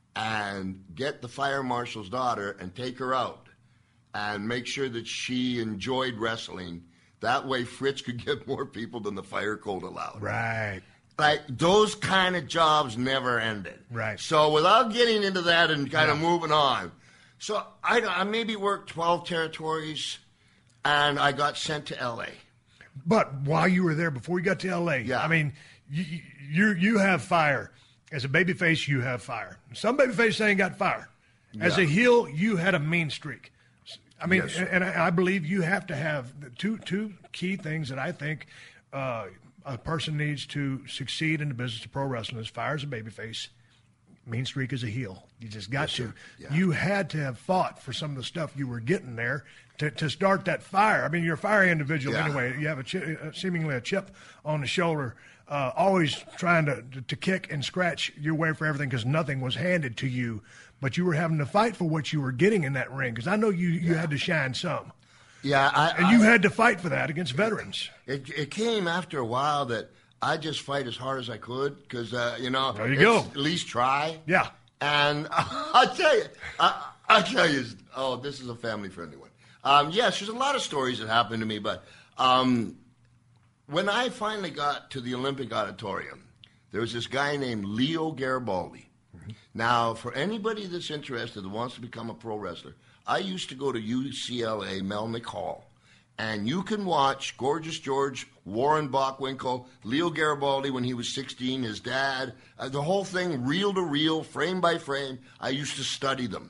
C: and get the fire marshal's daughter and take her out and make sure that she enjoyed wrestling. That way Fritz could get more people than the fire code allowed.
B: Right.
C: Like, those kind of jobs never ended.
B: Right.
C: So without getting into that and kind of
B: Yeah.
C: moving on, so I, I maybe worked twelve territories, and I got sent to L A.
B: But while you were there, before you got to L A,
C: Yeah.
B: I mean, you, you you have fire. As a babyface, you have fire. Some babyface ain't got fire. As
C: Yeah.
B: a heel, you had a mean streak. I mean,
C: Yes.
B: and I I believe you have to have the two two key things that I think uh, a person needs to succeed in the business of pro wrestling is fire as a babyface, mean streak as a heel. You just got to.
C: Yeah.
B: You had to have fought for some of the stuff you were getting there to, to start that fire. I mean, you're a fiery individual
C: Yeah.
B: anyway. You have a chi- uh, seemingly a chip on the shoulder, uh, always trying to, to to kick and scratch your way for everything because nothing was handed to you. But you were having to fight for what you were getting in that ring because I know you, you had to shine some.
C: Yeah, I,
B: And
C: I,
B: you had to fight for that against veterans.
C: it, it came after a while that I just fight as hard as I could because, uh, you know,
B: There you
C: it's
B: go.
C: at least try.
B: Yeah.
C: And I'll tell you, I, I'll tell you, oh, this is a family-friendly one. Um, yes, there's a lot of stories that happened to me, but um, when I finally got to the Olympic Auditorium, there was this guy named Leo Garibaldi. Mm-hmm. Now, for anybody that's interested that wants to become a pro wrestler, I used to go to U C L A Melnick Hall, and you can watch Gorgeous George, Warren Bockwinkel, Leo Garibaldi when he was sixteen, his dad, uh, the whole thing, reel to reel, frame by frame. I used to study them.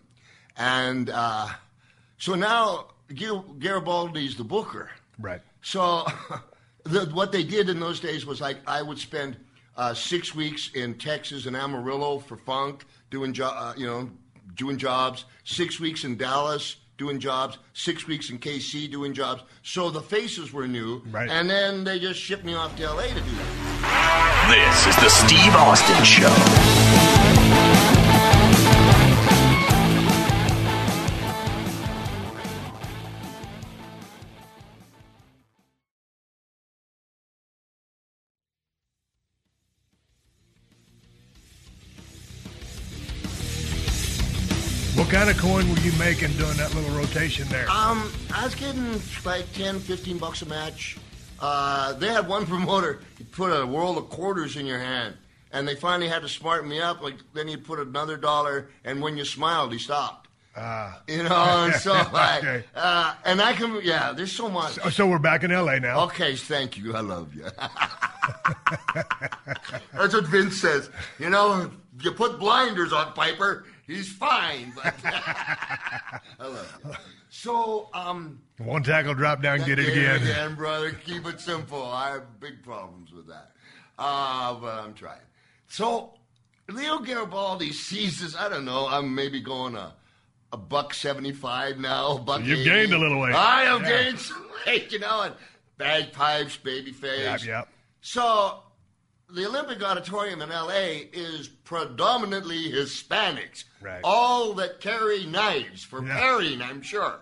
C: And uh, so now Gil- Garibaldi's the booker.
B: Right.
C: So the, what they did in those days was like I would spend uh, six weeks in Texas and Amarillo for Funk, doing jo- uh, you know, doing jobs. Six weeks in Dallas doing jobs. Six weeks in K C doing jobs. So the faces were new,
B: Right.
C: and then they just shipped me off to L A to do that.
A: This is the Steve Austin Show.
B: What kind of coin were you making doing that little rotation there?
C: Um, I was getting like ten, fifteen bucks a match. Uh, they had one promoter, he'd put a roll of quarters in your hand, and they finally had to smarten me up. Like then he'd put another dollar, and when you smiled, he stopped.
B: Ah.
C: You know, and so like,
B: Okay.
C: uh, and I can, yeah, there's so much.
B: So, so we're back in L A now.
C: Okay, thank you. I love you. That's what Vince says. You know, you put blinders on Piper, he's fine. But I love you. So, um,
B: One tackle, drop down, get it
C: Get
B: again.
C: brother. Keep it simple. I have big problems with that. Uh, but I'm trying. So, Leo Garibaldi sees this. I don't know. I'm maybe going a, a buck seventy-five now. Buck
B: You've
C: eighty.
B: gained a little weight.
C: I have
B: Yeah.
C: gained some weight, you know, and bagpipes, baby face.
B: Yep, yep.
C: So, the Olympic Auditorium in L A is predominantly Hispanics.
B: Right.
C: All that carry knives for
B: Yeah.
C: paring, I'm sure.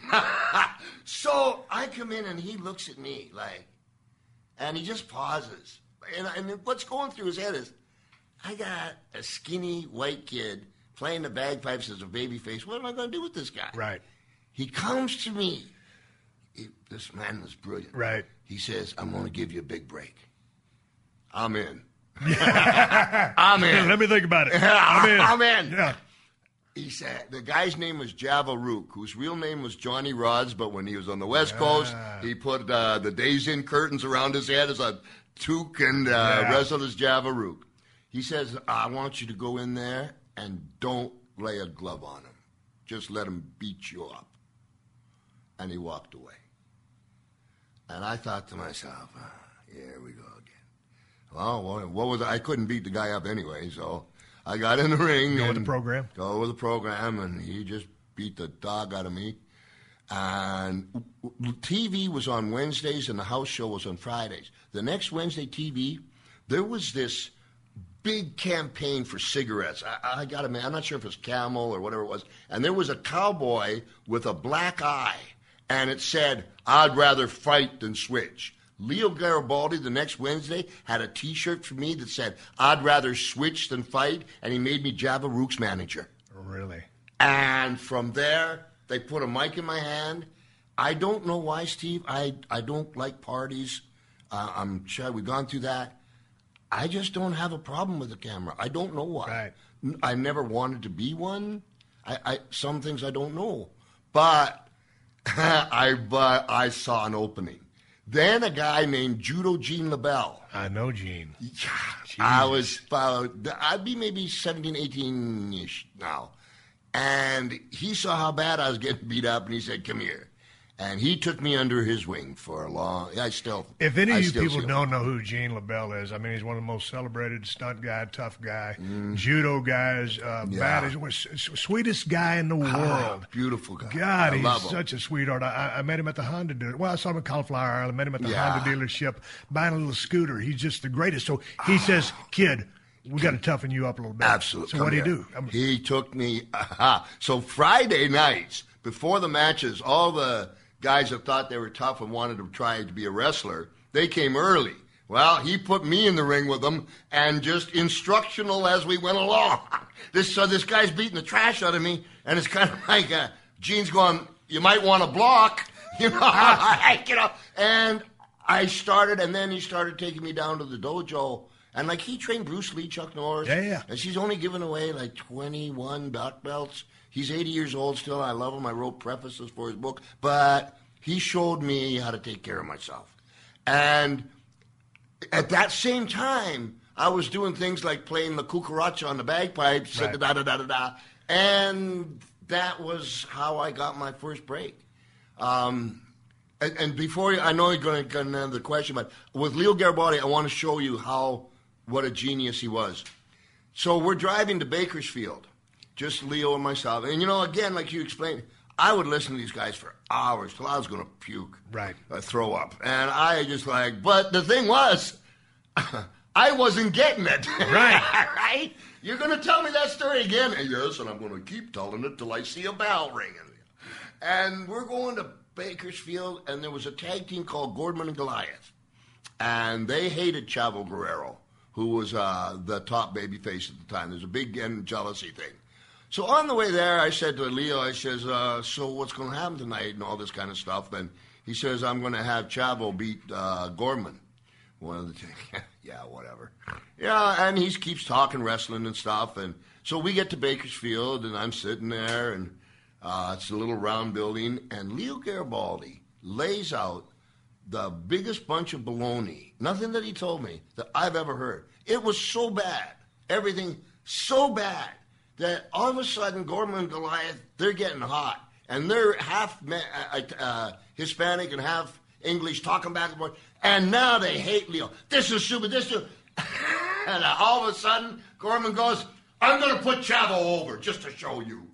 C: So I come in and he looks at me like, and he just pauses. And, and what's going through his head is, I got a skinny white kid playing the bagpipes as a baby face. What am I going to do with this guy?
B: Right.
C: He comes to me. He, this man is brilliant.
B: Right.
C: He says, I'm going to give you a big break. I'm in. I'm in.
B: Let me think about it. I'm in.
C: I'm in.
B: Yeah.
C: He said, the guy's name was Java Rook, whose real name was Johnny Rods, but when he was on the West
B: Yeah.
C: Coast, he put uh, the Days Inn curtains around his head as a toque and uh,
B: Yeah.
C: wrestled as Java Rook. He says, I want you to go in there and don't lay a glove on him. Just let him beat you up. And he walked away. And I thought to myself, ah, here we go again. Well, what, what was I? I couldn't beat the guy up anyway, so I got in the ring.
B: Go
C: and
B: with the program?
C: Go with the program, and he just beat the dog out of me. And T V was on Wednesdays, and the house show was on Fridays. The next Wednesday T V, there was this big campaign for cigarettes. I, I got to, I'm not sure if it was Camel or whatever it was. And there was a cowboy with a black eye, and it said, I'd rather fight than switch. Leo Garibaldi, the next Wednesday, had a T-shirt for me that said, I'd rather switch than fight, and he made me Java Rook's manager.
B: Really?
C: And from there, they put a mic in my hand. I don't know why, Steve. I, I don't like parties. Uh, I'm sure we've gone through that. I just don't have a problem with the camera. I don't know why.
B: Right.
C: N- I never wanted to be one. I, I some things I don't know. But I but I saw an opening. Then a guy named Judo Gene LaBelle.
B: I know Gene.
C: I was, uh, I'd be maybe seventeen, eighteen-ish now. And he saw how bad I was getting beat up, and he said, come here. And he took me under his wing for a long, I still.
B: If any
C: I
B: of you
C: still
B: people
C: feel-
B: don't know who Gene LaBelle is, I mean, he's one of the most celebrated stunt guy, tough guy,
C: Mm.
B: judo guys, uh,
C: Yeah.
B: baddest, was s- sweetest guy in the
C: Ah,
B: world.
C: beautiful guy.
B: God,
C: I
B: he's
C: love him.
B: such a sweetheart. I, I met him at the Honda dealer. Well, I saw him in Cauliflower Island. I met him at the
C: Yeah.
B: Honda dealership buying a little scooter. He's just the greatest. So he says, kid, we got to toughen you up a little bit.
C: Absolutely.
B: So
C: Come
B: what do you
C: here.
B: do? I'm-
C: He took me. Aha. So Friday nights before the matches, all the guys that thought they were tough and wanted to try to be a wrestler, they came early. Well, he put me in the ring with them and just instructional as we went along. This so this guy's beating the trash out of me, and it's kind of like uh, Gene's going, "You might want to block," you know, like, you know. And I started, and then he started taking me down to the dojo. And, like, he trained Bruce Lee, Chuck Norris.
B: Yeah, yeah.
C: And she's only given away, like, twenty-one black belts. He's eighty years old still. I love him. I wrote prefaces for his book. But he showed me how to take care of myself. And at that same time, I was doing things like playing the cucaracha on the bagpipes,
B: Right.
C: da-da-da-da-da. And that was how I got my first break. Um, and, and before, I know you're going to get another question, but with Leo Garibaldi, I want to show you how, what a genius he was. So we're driving to Bakersfield, just Leo and myself. And, you know, again, like you explained, I would listen to these guys for hours till I was going to puke.
B: Right.
C: Uh, throw up. And I just like, but the thing was, I wasn't getting it.
B: Right.
C: Right? You're going to tell me that story again? And yes, and I'm going to keep telling it till I see a bell ringing. And we're going to Bakersfield, and there was a tag team called Gordman and Goliath. And they hated Chavo Guerrero, who was uh, the top babyface at the time. There's a big and jealousy thing. So on the way there, I said to Leo, I says, uh, so what's going to happen tonight and all this kind of stuff? And he says, I'm going to have Chavo beat uh, Gorman. One of the two. Yeah, whatever. Yeah, and he keeps talking wrestling and stuff. And so we get to Bakersfield, and I'm sitting there, and uh, it's a little round building. And Leo Garibaldi lays out the biggest bunch of baloney, nothing that he told me, that I've ever heard. It was so bad, everything so bad, that all of a sudden, Gorman and Goliath, they're getting hot. And they're half uh, uh, Hispanic and half English, talking back and forth. And now they hate Leo. This is stupid, this is And uh, all of a sudden, Gorman goes, I'm going to put Chavo over just to show you.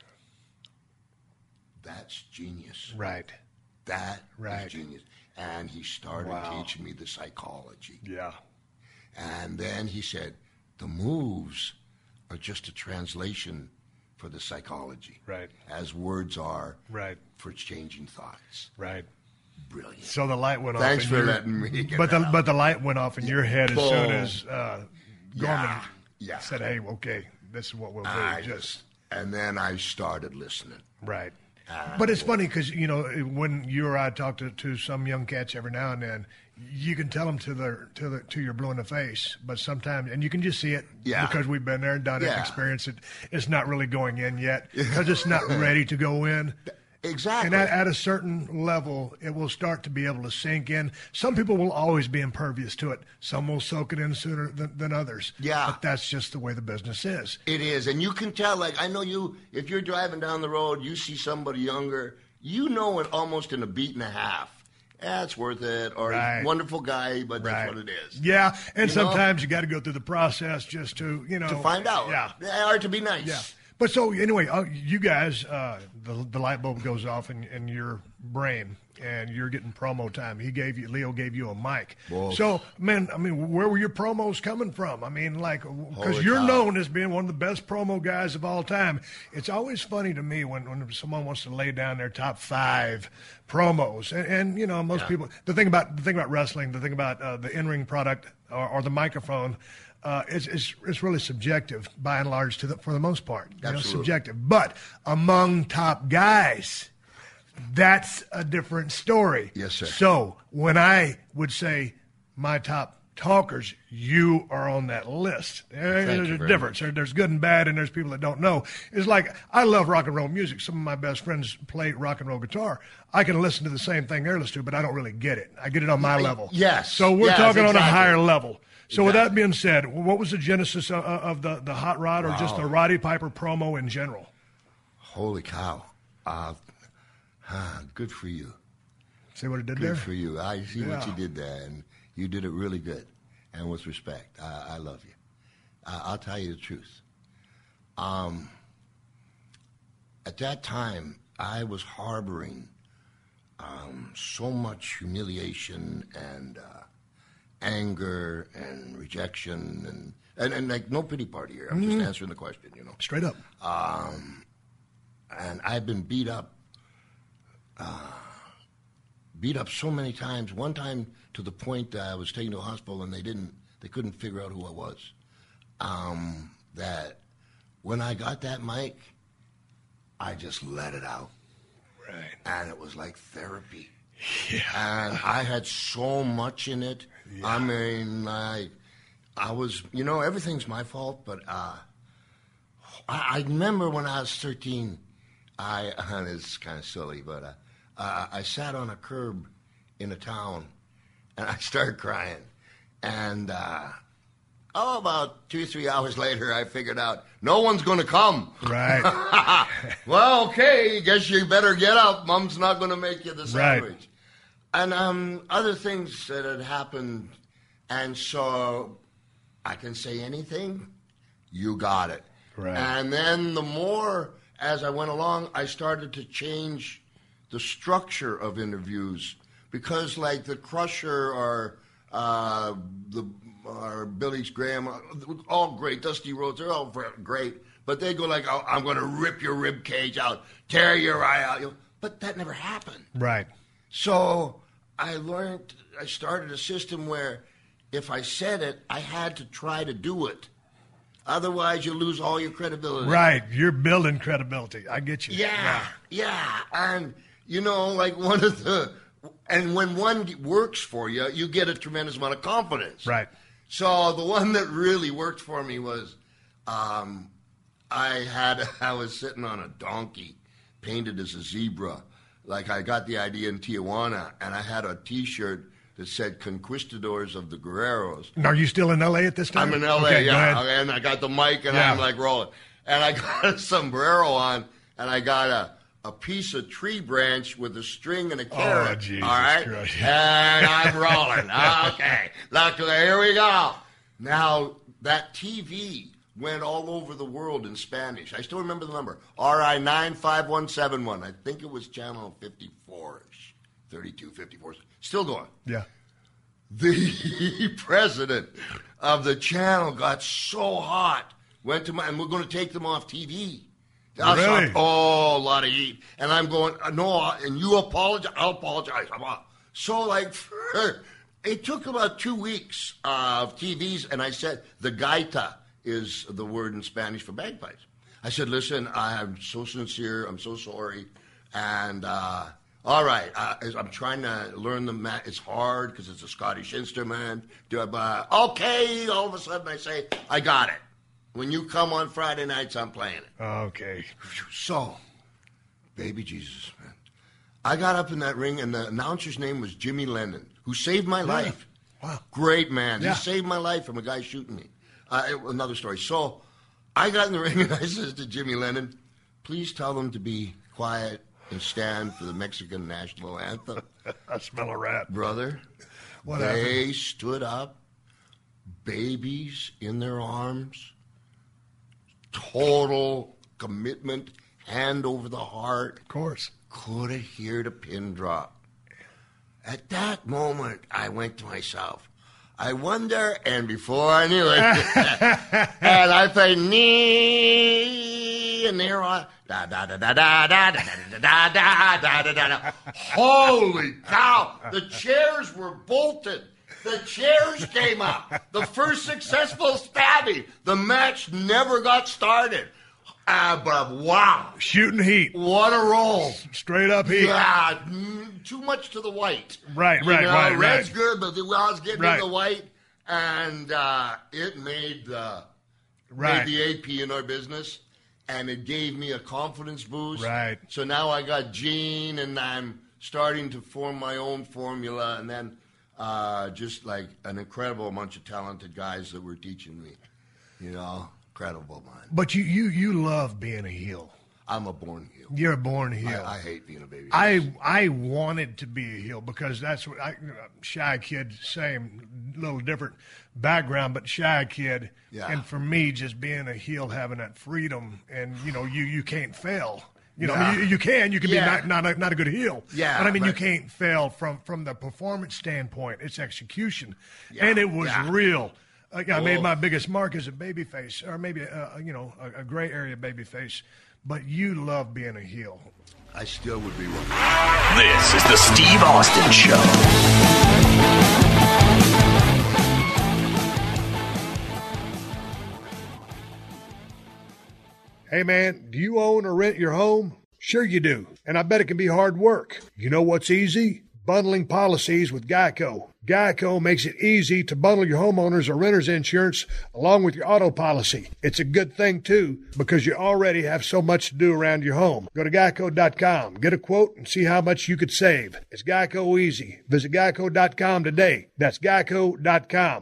C: That's genius.
B: Right.
C: That
B: Right.
C: is genius. And he started
B: Wow.
C: teaching me the psychology.
B: Yeah.
C: And then he said, the moves are just a translation for the psychology.
B: Right.
C: As words are
B: right.
C: for changing thoughts.
B: Right.
C: Brilliant.
B: So the light went
C: Thanks
B: off.
C: Thanks for
B: your,
C: letting me get
B: but the
C: out.
B: But the light went off in your head as
C: Boom.
B: soon as uh, Gorman
C: yeah. Yeah.
B: said, hey, okay, this is what we'll do.
C: I
B: Just
C: just, and then I started listening.
B: Right.
C: Uh,
B: but it's funny because, you know, when you or I talk to, to some young cats every now and then, you can tell them to their to the to your blue in the face, but sometimes, and you can just see it
C: yeah.
B: because we've been there and done it
C: yeah.
B: and experienced it. It's not really going in yet because it's not ready to go in.
C: Exactly.
B: And at, at a certain level, it will start to be able to sink in. Some people will always be impervious to it. Some will soak it in sooner than, than others.
C: Yeah.
B: But that's just the way the business is.
C: It is. And you can tell, like, I know you, if you're driving down the road, you see somebody younger, you know it almost in a beat and a half. That's worth it. Or
B: right.
C: wonderful guy, but that's
B: right.
C: what it is.
B: Yeah. And
C: you
B: sometimes
C: know?
B: you got to go through the process just to, you know.
C: To find out.
B: Yeah.
C: Or to be nice.
B: Yeah. But so anyway, uh, you guys, uh, the the light bulb goes off in, in your brain, and you're getting promo time. He gave you, Leo gave you a mic.
C: Whoa.
B: So, man, I mean, where were your promos coming from? I mean, like, because you're
C: cow.
B: known as being one of the best promo guys of all time. It's always funny to me when, when someone wants to lay down their top five promos, and, and you know, most
C: Yeah.
B: people. The thing about the thing about wrestling, the thing about uh, the in-ring product or, or the microphone. Uh, it's, it's it's really subjective by and large to the, for the most part. You know,
C: Absolutely.
B: subjective. But among top guys, that's a different story.
C: Yes, sir.
B: So when I would say my top talkers, you are on that list. There-
C: Thank
B: there's
C: you
B: a
C: very
B: difference. There- There's good and bad, and there's people that don't know. It's like I love rock and roll music. Some of my best friends play rock and roll guitar. I can listen to the same thing they're listening to, but I don't really get it. I get it on my
C: Yeah,
B: level.
C: yes.
B: So we're
C: Yes,
B: talking on a
C: exactly.
B: higher level. So with that
C: Exactly.
B: being said, what was the genesis of, of the, the Hot Rod or
C: Wow.
B: just the Roddy Piper promo in general?
C: Holy cow. Uh, huh, good for you.
B: See what it did
C: Good
B: there?
C: for you. I see what
B: Yeah.
C: you did there, and you did it really good and with respect. I, I love you. Uh, I'll tell you the truth. Um, at that time, I was harboring um, so much humiliation and uh, anger and rejection and, and, and like no pity party here. I'm
B: Mm-hmm.
C: just answering the question, you know.
B: Straight up.
C: Um, and I've been beat up, uh, beat up so many times. One time to the point that I was taken to a hospital and they didn't, they couldn't figure out who I was. Um, that when I got that mic, I just let it out.
B: Right.
C: And it was like therapy.
B: Yeah.
C: And I had so much in it.
B: Yeah.
C: I mean, like, I was, you know, everything's my fault, but uh, I, I remember when I was thirteen, I, and it's kind of silly, but uh, uh, I sat on a curb in a town, and I started crying. And, uh, oh, about two or three hours later, I figured out, no one's going to come.
B: Right.
C: Well, okay, guess you better get up. Mom's not going to make you the
B: Right.
C: sandwich. And um, other things that had happened, and so I can say anything, you got it.
B: Right.
C: And then the more, as I went along, I started to change the structure of interviews because, like, the Crusher or uh, the or Billy Graham, all great, Dusty Rhodes, they're all great, but they go like, oh, I'm going to rip your rib cage out, tear your eye out. You know, but that never happened.
B: Right.
C: So I learned, I started a system where if I said it, I had to try to do it. Otherwise, you lose all your credibility.
B: Right. You're building credibility. I get you.
C: Yeah, yeah. And, you know, like one of the, and when one works for you, you get a tremendous amount of confidence.
B: Right.
C: So the one that really worked for me was um, I had, I was sitting on a donkey painted as a zebra. Like I got the idea in Tijuana, and I had a T-shirt that said Conquistadors of the Guerreros.
B: And are you still in L A at this time?
C: I'm in L A,
B: Okay, go
C: yeah.
B: ahead.
C: And I got the mic, and
B: Yeah.
C: I'm like rolling. And I got a sombrero on, and I got a, a piece of tree branch with a string and a carrot.
B: Oh, Jesus
C: all right?
B: Christ.
C: And I'm rolling. Okay. Look, here we go. Now, that T V went all over the world in Spanish. I still remember the number, R I nine five one seven one. I think it was channel fifty-four-ish, thirty-two, fifty-four. Still going.
B: Yeah.
C: the president of the channel got so hot, went to my, and we're going to take them off T V. I
B: Really?
C: saw, oh, a lot of heat. And I'm going, no, and you apologize, I'll apologize. So, like, it took about two weeks of T Vs, and I said, the gaita is the word in Spanish for bagpipes. I said, listen, I'm so sincere, I'm so sorry, and, uh, all right, uh, I'm trying to learn the mat. It's hard because it's a Scottish instrument. Uh, okay, all of a sudden I say, I got it. When you come on Friday nights, I'm playing it.
B: Okay.
C: So, baby Jesus, man. I got up in that ring, and the announcer's name was Jimmy Lennon, who saved my life.
B: Wow.
C: Great man.
B: Yeah.
C: He saved my life from a guy shooting me. Uh, it, another story. So, I got in the ring, and I said to Jimmy Lennon, please tell them to be quiet and stand for the Mexican national anthem.
B: I smell a rat.
C: Brother,
B: What
C: they
B: happened?
C: stood up, babies in their arms, total commitment, hand over the heart.
B: Of course.
C: Could have heard a pin drop. At that moment, I went to myself, I wonder, and before I knew it, and I played knee, and there I, da da da da da da da da da da da da da. Holy cow! The chairs were bolted. The chairs came up. The first successful stabbing. The match never got started. Ah, but wow!
B: Shooting heat.
C: What a roll!
B: Straight up heat.
C: Yeah, mm, too much to the white.
B: Right,
C: You
B: right,
C: know,
B: right,
C: Red's
B: right.
C: good, but the, well, I was getting
B: Right.
C: in the white, and uh, it made the
B: Right.
C: made the A P in our business, and it gave me a confidence boost.
B: Right.
C: So now I got Gene, and I'm starting to form my own formula, and then uh, just like an incredible bunch of talented guys that were teaching me. You know, incredible, man.
B: But you, you, you love being a heel.
C: I'm a born heel.
B: You're a born heel.
C: I, I hate being a baby.
B: I I wanted to be a heel because that's what I shy kid, same little different background, but shy kid.
C: Yeah.
B: And for me, just being a heel, having that freedom, and you know, you you can't fail. You know,
C: Yeah.
B: you, you can. You can
C: Yeah.
B: be not not a, not a good heel.
C: Yeah,
B: But I mean, you
C: but-
B: can't fail from from the performance standpoint. It's execution,
C: Yeah,
B: and it was
C: yeah.
B: real. Like I made
C: Oh.
B: my biggest mark as a baby face, or maybe a, you know a, a gray area baby face. But you love being a heel.
C: I still would be one.
A: This is the Steve Austin Show.
B: Hey man, do you own or rent your home? Sure you do, and I bet it can be hard work. You know what's easy? Bundling policies with Geico. Geico makes it easy to bundle your homeowners or renters insurance along with your auto policy. It's a good thing too, because you already have so much to do around your home. Go to geico dot com, get a quote, and see how much you could save. It's Geico easy. Visit geico dot com today. That's geico dot com.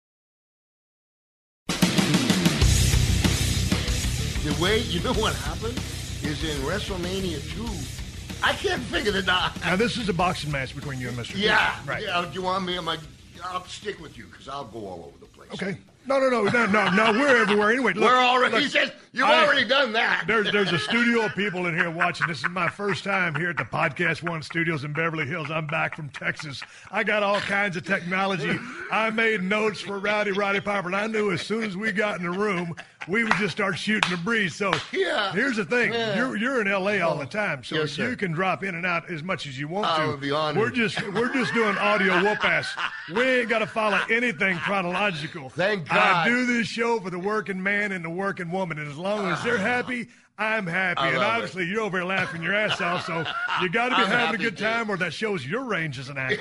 C: The way, you know what happened? Is in WrestleMania two. I can't figure it out.
B: Now this is a boxing match between you and Mister
C: Yeah.
B: Right.
C: Yeah. Do you want me? Am I, I'll stick with you because I'll go all over the place.
B: Okay. No, no, no, no, no, no. We're everywhere anyway. Look,
C: We're already,
B: look,
C: he says, you've
B: I-
C: already done that.
B: There's there's a studio of people in here watching. This is my first time here at the Podcast One Studios in Beverly Hills. I'm back from Texas. I got all kinds of technology. I made notes for Rowdy Roddy Piper, and I knew as soon as we got in the room, we would just start shooting the breeze. So
C: Yeah.
B: here's the thing:
C: Yeah.
B: you're you're in L A all the time, so
C: Yes, sir.
B: you can drop in and out as much as you want
C: I
B: to.
C: would be honored.
B: We're just we're just doing audio whoop ass. We ain't got to follow anything chronological.
C: Thank
B: I
C: God.
B: do this show for the working man and the working woman, and as long as they're happy, I'm happy.
C: I
B: And
C: love
B: obviously, you're over here laughing your ass off, so you got to be
C: I'm
B: having a
C: happy
B: good
C: too.
B: time, or that shows your range as an actor.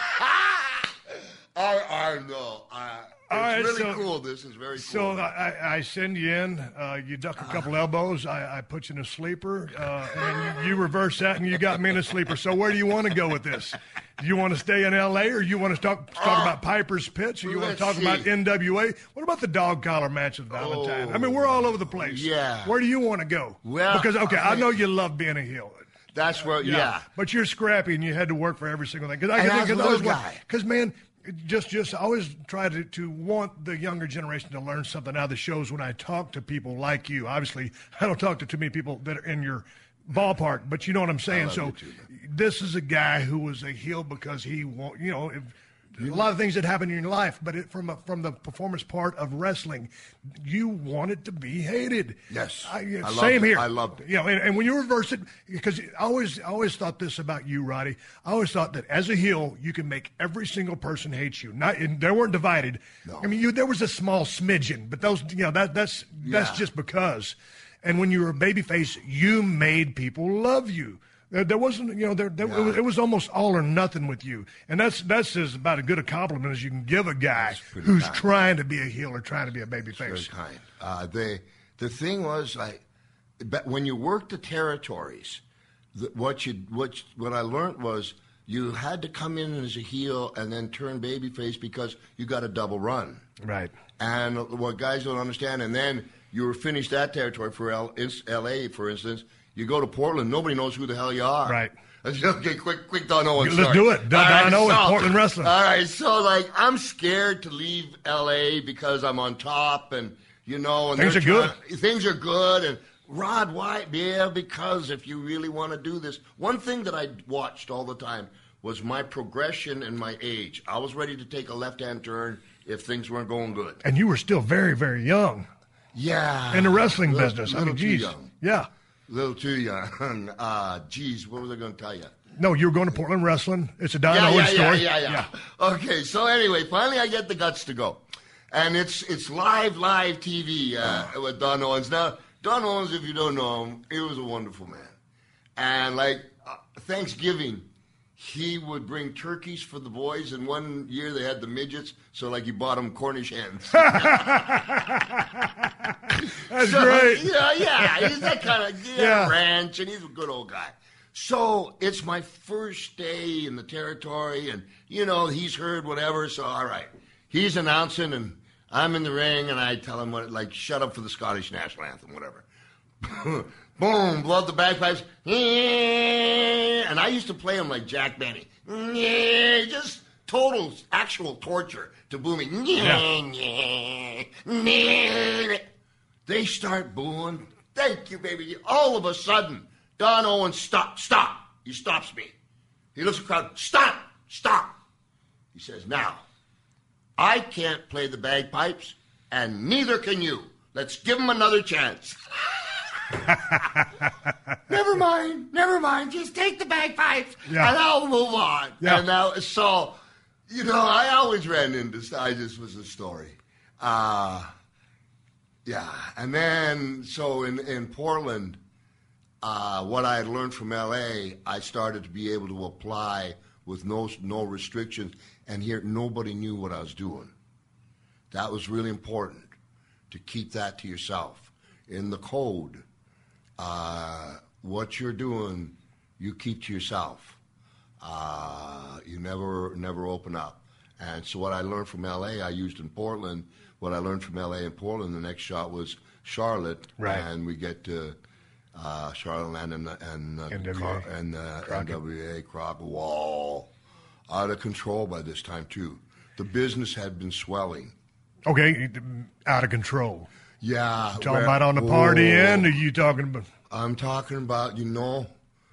C: I, I know. I, it's
B: All right,
C: really
B: so-
C: cool. This is very cool.
B: So I, I send you in, uh, you duck a couple elbows, I, I put you in a sleeper, uh, and you, you reverse that, and you got me in a sleeper. So where do you want to go with this? Do you want to stay in L A, or you want to talk talk
C: Uh,
B: about Piper's Pits, or you want
C: let's
B: to talk
C: see.
B: about N W A? What about the dog collar match with Valentine? I mean, we're all over the place.
C: Yeah.
B: Where do you want to go?
C: Well,
B: because okay, I
C: I-
B: know you love being a heel.
C: That's where, yeah.
B: But you're scrappy, and you had to work for every single thing. Because I,
C: And
B: cause,
C: I was a
B: cause I always
C: little
B: want-
C: guy.
B: 'cause, man, just just I always try to, to want the younger generation to learn something out of the shows when I talk to people like you. Obviously, I don't talk to too many people that are in your ballpark, but you know what I'm saying.
C: love
B: So
C: you too, man.
B: this is a guy who was a heel because he, wa- you know, if, a lot of things that happen in your life, but it, from a, from the performance part of wrestling, you wanted to be hated.
C: Yes,
B: I,
C: I
B: same
C: it.
B: here.
C: I loved it.
B: You know, and, and when you reverse it, because I always, I always thought this about you, Roddy. I always thought that as a heel, you can make every single person hate you. Not, and they weren't divided.
C: No.
B: I mean, you, there was a small smidgen, but those, you know, that that's that's
C: Yeah.
B: just because. And when you were a babyface, you made people love you. There, there wasn't, you know, there, there
C: Yeah.
B: it, was, it was almost all or nothing with you, and that's that's as about a good a compliment as you can give a guy
C: pretty
B: who's
C: kind.
B: trying to be a heel or trying to be a
C: Very
B: babyface.
C: kind. Uh, they, the thing was, like, but when you worked the territories, the, what you what what I learned was you had to come in as a heel and then turn babyface because you got a double run.
B: Right.
C: And what guys don't understand, and then you were finished that territory for L, L A, for instance. You go to Portland, nobody knows who the hell you are.
B: Right.
C: Okay, quick, quick, Don Owen.
B: Let's do it. Don,
C: All
B: Don Owen,
C: so-
B: Portland Wrestling.
C: All right, so like I'm scared to leave L A because I'm on top, and you know, and
B: Things
C: they're
B: are
C: trying- Things are good, and Rod, why? Yeah, because if you really want to do this, one thing that I watched all the time was my progression and my age. I was ready to take a left-hand turn if things weren't going good.
B: And you were still very, very young
C: Yeah,
B: in the wrestling
C: little,
B: business. I
C: Little
B: mean,
C: too
B: geez.
C: young.
B: Yeah.
C: Little too young. Uh, geez, what was I going to tell you?
B: No, you were going to Portland Wrestling. It's a Don
C: Yeah,
B: Owen
C: yeah,
B: story.
C: yeah, yeah, yeah. Okay, so anyway, finally I get the guts to go. And it's it's live, live T V uh, with Don Owens. Now, Don Owens, if you don't know him, he was a wonderful man. And like uh, Thanksgiving, he would bring turkeys for the boys. And one year they had the midgets, so like he bought them Cornish hens.
B: That's
C: So,
B: great.
C: Yeah, yeah. He's that kind of yeah,
B: Yeah.
C: ranch, and he's a good old guy. So it's my first day in the territory, and, you know, he's heard whatever, so all right. He's announcing, and I'm in the ring, and I tell him, what, like, shut up for the Scottish national anthem, whatever. Boom, blow up the bagpipes. And I used to play him like Jack Benny. Just total, actual torture to boo me. They start booing. Thank you, baby. All of a sudden, Don Owens stop, stop. He stops me. He looks at the crowd. Stop, stop. He says, now, I can't play the bagpipes, and neither can you. Let's give him another chance. Never mind, never mind. Just take the bagpipes,
B: Yeah.
C: and I'll move on.
B: Yeah.
C: And now, so, you know, I always ran into. I just was a story. Uh, yeah, and then so in in Portland, uh, what I had learned from L A, I started to be able to apply with no no restrictions, and here nobody knew what I was doing. That was really important to keep that to yourself. In the code, uh, what you're doing, you keep to yourself. Uh, you never never open up. And so what I learned from L A, I used in Portland. What I learned from L A and Portland, the next shot was Charlotte,
B: Right.
C: and we get to uh, Charlotte and and, and, uh,
B: N W A.
C: Car- and uh,
B: Crockett.
C: N W A, Crockett, Wall, out of control by this time too. The business had been swelling.
B: Okay, out of control.
C: Yeah.
B: Talking
C: where-
B: about on the party
C: Whoa.
B: end, or you talking about?
C: I'm talking about, you know,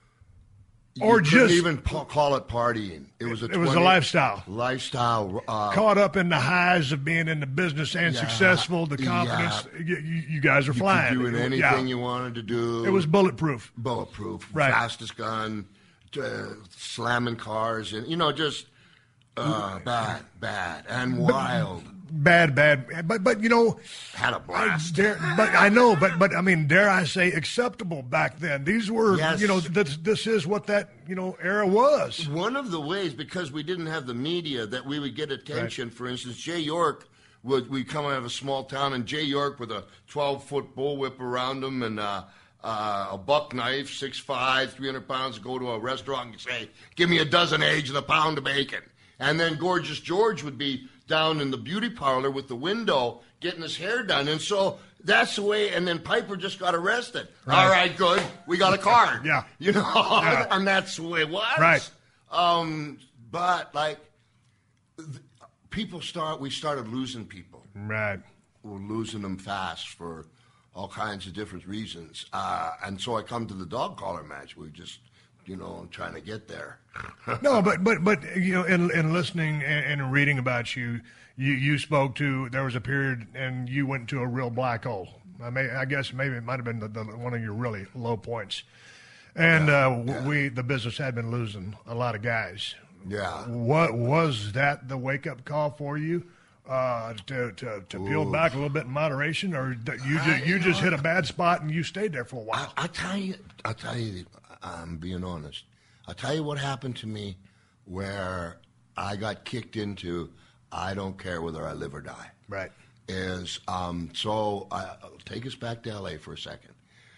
B: Or
C: you couldn't
B: just-
C: even pa- call it partying. It was a
B: It was a
C: twenty
B: lifestyle.
C: Lifestyle. Uh,
B: Caught up in the highs of being in the business and
C: Yeah,
B: successful, the confidence. You, you, you guys are
C: you
B: flying.
C: could do anything
B: Yeah.
C: you wanted to do.
B: It was bulletproof.
C: bulletproof,
B: Right.
C: fastest gun, uh, slamming cars, and you know, just uh, bad, bad, and wild.
B: Bad, bad, but but you know,
C: Had a
B: I
C: blast.
B: dare, but I know, but but I mean, dare I say, acceptable back then. These were,
C: Yes.
B: you know, this this is what that you know era was.
C: One of the ways, because we didn't have the media, that we would get attention. For instance, Jay York would we come out of a small town, and Jay York with a twelve-foot bullwhip around him and uh, uh, a buck knife, six five, three hundred pounds, go to a restaurant and say, "Give me a dozen eggs and a pound of bacon." And then Gorgeous George would be down in the beauty parlor with the window getting his hair done. And so that's the way. And then Piper just got arrested.
B: Right.
C: All right, good. We got a card.
B: Yeah.
C: You know,
B: Yeah.
C: and that's the way it was.
B: Right.
C: Um, but like th- people start, we started losing people.
B: Right.
C: We're losing them fast for all kinds of different reasons. Uh, and so I come to the dog collar match. We just you know, trying to get there.
B: No, but but but you know, in in listening and, and reading about you, you you spoke to there was a period and you went to a real black hole. I may I guess maybe it might have been the, the, one of your really low points, and
C: yeah,
B: uh,
C: yeah.
B: we the business had been losing a lot of guys.
C: Yeah.
B: What was that the wake up call for you? Uh, to to, to peel back a little bit in moderation, or you just you just hit a bad spot and you stayed there for a while?
C: I, I'll tell you. I'll tell you. I'm being honest. I'll tell you what happened to me, where I got kicked into. I don't care whether I live or die.
B: Right.
C: Is um, so. I, I'll take us back to L A for a second.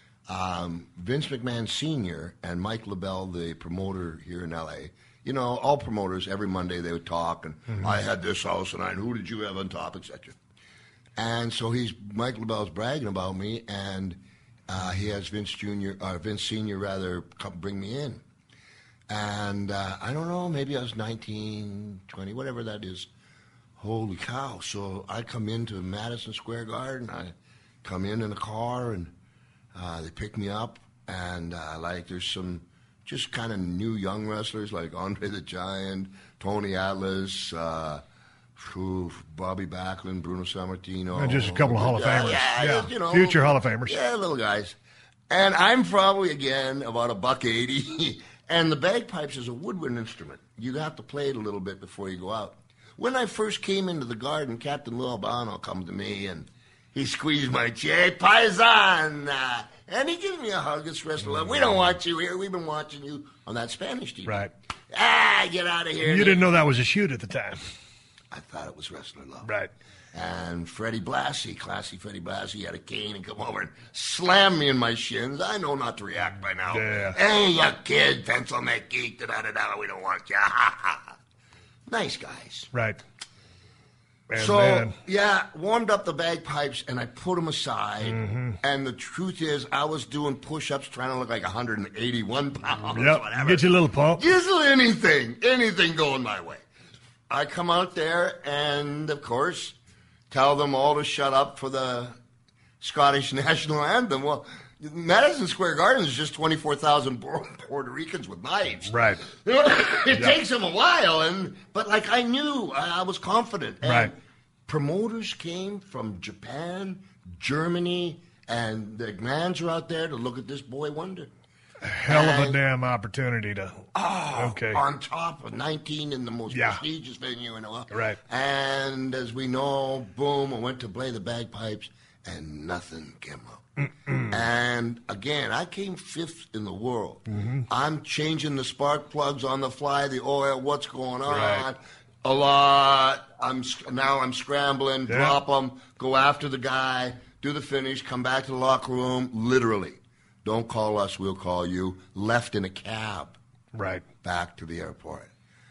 C: Um, Vince McMahon Senior and Mike LaBelle, the promoter here in L A. You know, all promoters, every Monday they would talk, and mm-hmm. I had this house, and I, who did you have on top, et cetera. And so he's, Mike LaBelle's bragging about me, and uh, he has Vince Junior, or Vince Senior rather, come bring me in. And uh, I don't know, maybe I was nineteen, twenty, whatever that is. Holy cow. So I come into Madison Square Garden, I come in in a car, and uh, they pick me up, and uh, like there's some just kind of new young wrestlers like Andre the Giant, Tony Atlas, uh, who, Bobby Backlund, Bruno Sammartino.
B: And just a couple of Hall of Famers.
C: Yeah,
B: yeah.
C: Just, you know,
B: future Hall of Famers.
C: Yeah, little guys. And I'm probably, again, about a buck eighty. And the bagpipes is a woodwind instrument. You have to play it a little bit before you go out. When I first came into the garden, Captain Lou Albano come to me, and he squeezed my chin, Paisan, uh, and he gives me a hug. It's wrestler. We don't want you here. We've been watching you on that Spanish T V.
B: Right.
C: Ah, get out of here.
B: You didn't know that was a shoot at the time.
C: I thought it was Wrestler Love.
B: Right.
C: And Freddie Blassie, classy Freddie Blassie, had a cane and come over and slam me in my shins. I know not to react by now.
B: Yeah.
C: Hey, you kid, pencil neck geek, da-da-da-da, we don't want you. Nice guys.
B: Right. And
C: so,
B: then,
C: yeah, warmed up the bagpipes, and I put them aside. Mm-hmm. And the truth is, I was doing push-ups trying to look like one hundred eighty-one pounds.
B: Yep,
C: whatever.
B: get you a little pump.
C: Just anything, anything going my way. I come out there and, of course, tell them all to shut up for the Scottish national anthem. Well, Madison Square Garden is just twenty-four thousand Puerto Ricans with knives.
B: Right.
C: It
B: yep.
C: takes them a while, and but like I knew, I, I was confident. And
B: right.
C: Promoters came from Japan, Germany, and the McMahons are out there to look at this boy wonder.
B: Hell
C: and,
B: of a damn opportunity to.
C: Oh,
B: okay.
C: On top of nineteen in the most
B: yeah.
C: prestigious venue in the world.
B: Right.
C: And as we know, boom, I went to play the bagpipes, and nothing came up. Mm-mm. And again, I came fifth in the world. Mm-hmm. I'm changing the spark plugs on the fly, the oil, what's going on.
B: Right.
C: A lot. I'm now I'm scrambling,
B: yeah.
C: drop them, go after the guy, do the finish, come back to the locker room, literally. Don't call us, we'll call you. Left in a cab.
B: Right.
C: Back to the airport.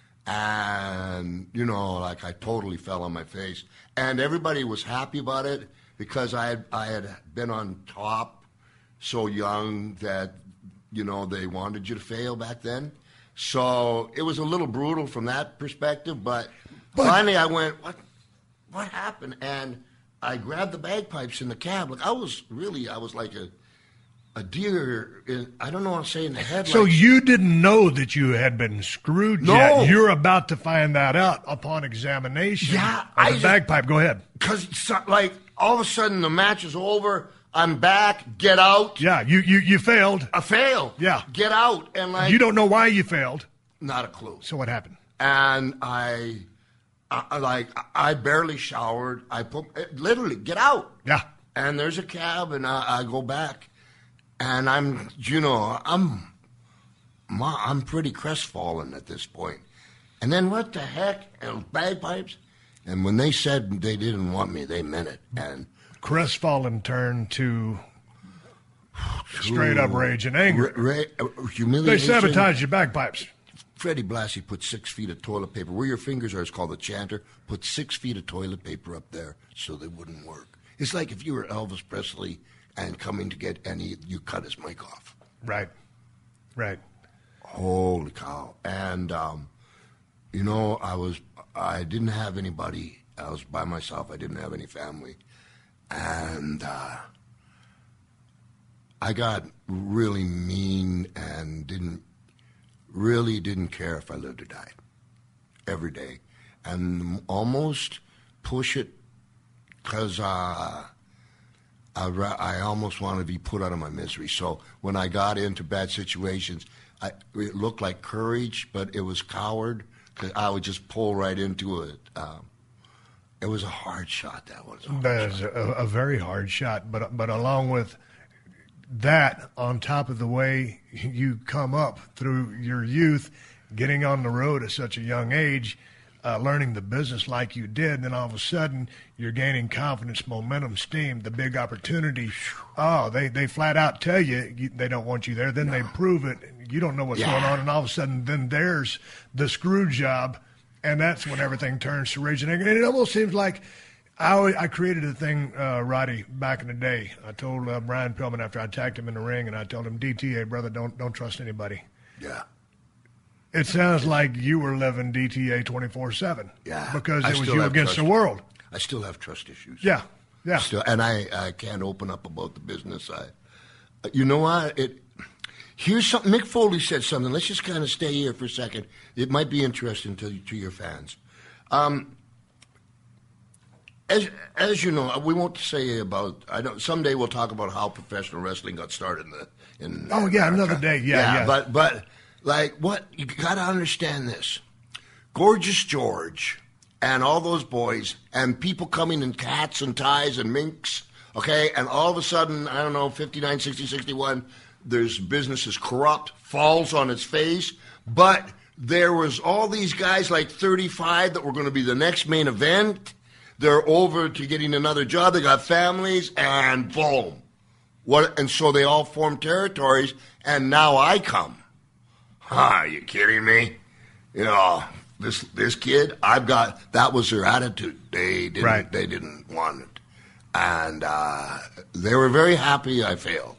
C: And, you know, like I totally fell on my face. And everybody was happy about it because I had, I had been on top so young that, you know, they wanted you to fail back then. So it was a little brutal from that perspective. But, but finally I went, what, what happened? And I grabbed the bagpipes in the cab. Like I was really, I was like a... A deer, in, I don't know what to say, in the headlights.
B: So you didn't know that you had been screwed
C: no.
B: yet. You're about to find that out upon examination.
C: Yeah.
B: Of
C: I
B: the bagpipe. Go ahead.
C: Because, like, all of a sudden the match is over. I'm back. Get out.
B: Yeah, you, you, you failed.
C: I failed.
B: Yeah.
C: Get out. And, like...
B: You don't know why you failed.
C: Not a clue.
B: So what happened?
C: And I, I like, I barely showered. I put, literally, get out.
B: Yeah.
C: And there's a cab, and I, I go back. And I'm, you know, I'm, I'm pretty crestfallen at this point. And then what the heck? And bagpipes? And when they said they didn't want me, they meant it. And
B: crestfallen turned to straight up rage and anger.
C: Ra- ra- humiliation.
B: They sabotaged your bagpipes.
C: Freddie Blassie put six feet of toilet paper. Where your fingers are is called the chanter. Put six feet of toilet paper up there so they wouldn't work. It's like if you were Elvis Presley and coming to get any, you cut his mic off.
B: Right, right.
C: Holy cow. And, um, you know, I was, I didn't have anybody. I was by myself. I didn't have any family. And uh, I got really mean and didn't really didn't care if I lived or died every day, and almost push it because uh, I, I almost wanted to be put out of my misery. So when I got into bad situations, I, it looked like courage, but it was coward because I would just pull right into it. Um, it was a hard shot, that one.
B: That is a, a very hard shot, but but along with that, on top of the way you come up through your youth, getting on the road at such a young age, uh, learning the business like you did, and then all of a sudden you're gaining confidence, momentum, steam, the big opportunity. Oh, they, they flat out tell you, you they don't want you there. Then no. they prove it. You don't know what's yeah. going on, and all of a sudden then there's the screw job, and that's when everything turns to raging. And it almost seems like I, always, I created a thing, uh, Roddy, back in the day. I told uh, Brian Pillman after I attacked him in the ring, and I told him, D T A, brother, don't don't trust anybody.
C: Yeah.
B: It sounds like you were living D T A twenty-four seven.
C: Yeah.
B: Because it was you against trust, the world.
C: I still have trust issues.
B: Yeah, yeah.
C: Still, and I, I can't open up about the business. I, you know what? It, here's something. Mick Foley said something. Let's just kind of stay here for a second. It might be interesting to, to your fans. Um, As as you know, we won't say about. I don't. Someday we'll talk about how professional wrestling got started in the. In
B: oh yeah,
C: America.
B: another day. Yeah,
C: yeah,
B: yeah.
C: But but like what you got to understand this, Gorgeous George and all those boys and people coming in cats and ties and minks. Okay, and all of a sudden, I don't know, fifty-nine, sixty, sixty-one, there's business is corrupt, falls on its face, but there was all these guys like thirty-five that were going to be the next main event. They're over to getting another job. They got families, and boom. What? And so they all form territories, and now I come. Huh, are you kidding me? You know, this this kid, I've got, that was their attitude. They didn't,
B: right.
C: they didn't want it. And uh, they were very happy I failed.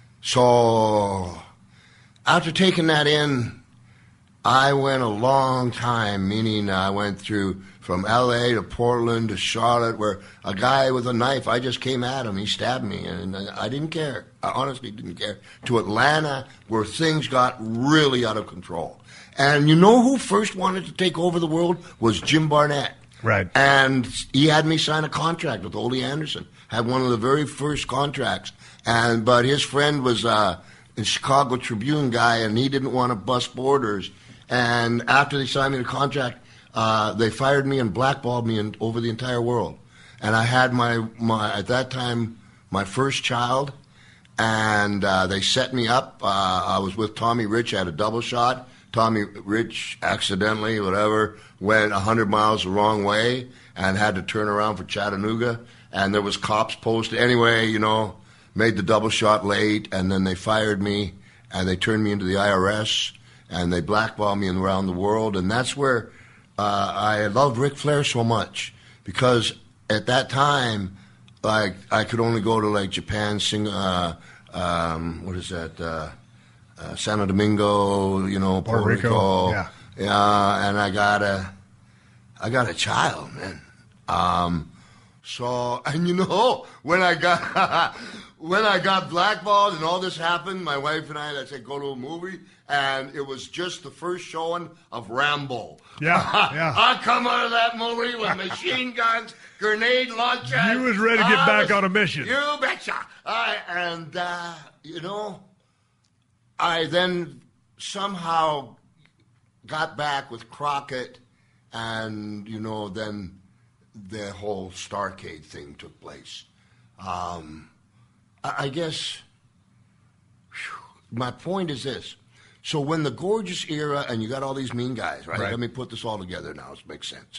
C: So after taking that in, I went a long time, meaning I went through from L A to Portland to Charlotte, where a guy with a knife, I just came at him. He stabbed me, and I didn't care. I honestly didn't care. To Atlanta, where things got really out of control. And you know who first wanted to take over the world? Was Jim Barnett.
B: Right.
C: And he had me sign a contract with Ole Anderson. Had one of the very first contracts. And but his friend was uh, a Chicago Tribune guy, and he didn't want to bust borders. And after they signed me the contract, Uh, they fired me and blackballed me in, over the entire world. And I had my, my at that time, my first child, and uh, they set me up. Uh, I was with Tommy Rich at a double shot. Tommy Rich accidentally, whatever, went one hundred miles the wrong way and had to turn around for Chattanooga. And there was cops posted. Anyway, you know, made the double shot late, and then they fired me, and they turned me into the I R S, and they blackballed me around the world. And that's where... Uh, I loved Ric Flair so much because at that time, like I could only go to like Japan, sing, uh, um, what is that, uh, uh, Santo Domingo, you know, Puerto, Puerto Rico, Rico, yeah, yeah, and I got a, I got a child, man. Um, so and you know when I got when I got blackballed and all this happened, my wife and I, I said go to a movie. And it was just the first showing of Rambo.
B: Yeah, yeah.
C: I come out of that movie with machine guns, grenade launchers.
B: You was ready to get I back was, on a mission.
C: You betcha. I, and, uh, you know, I then somehow got back with Crockett, and, you know, then the whole Starrcade thing took place. Um, I, I guess whew, my point is this. So when the Gorgeous era, and you got all these mean guys, right?
B: right.
C: Let me put this all together now. It makes sense.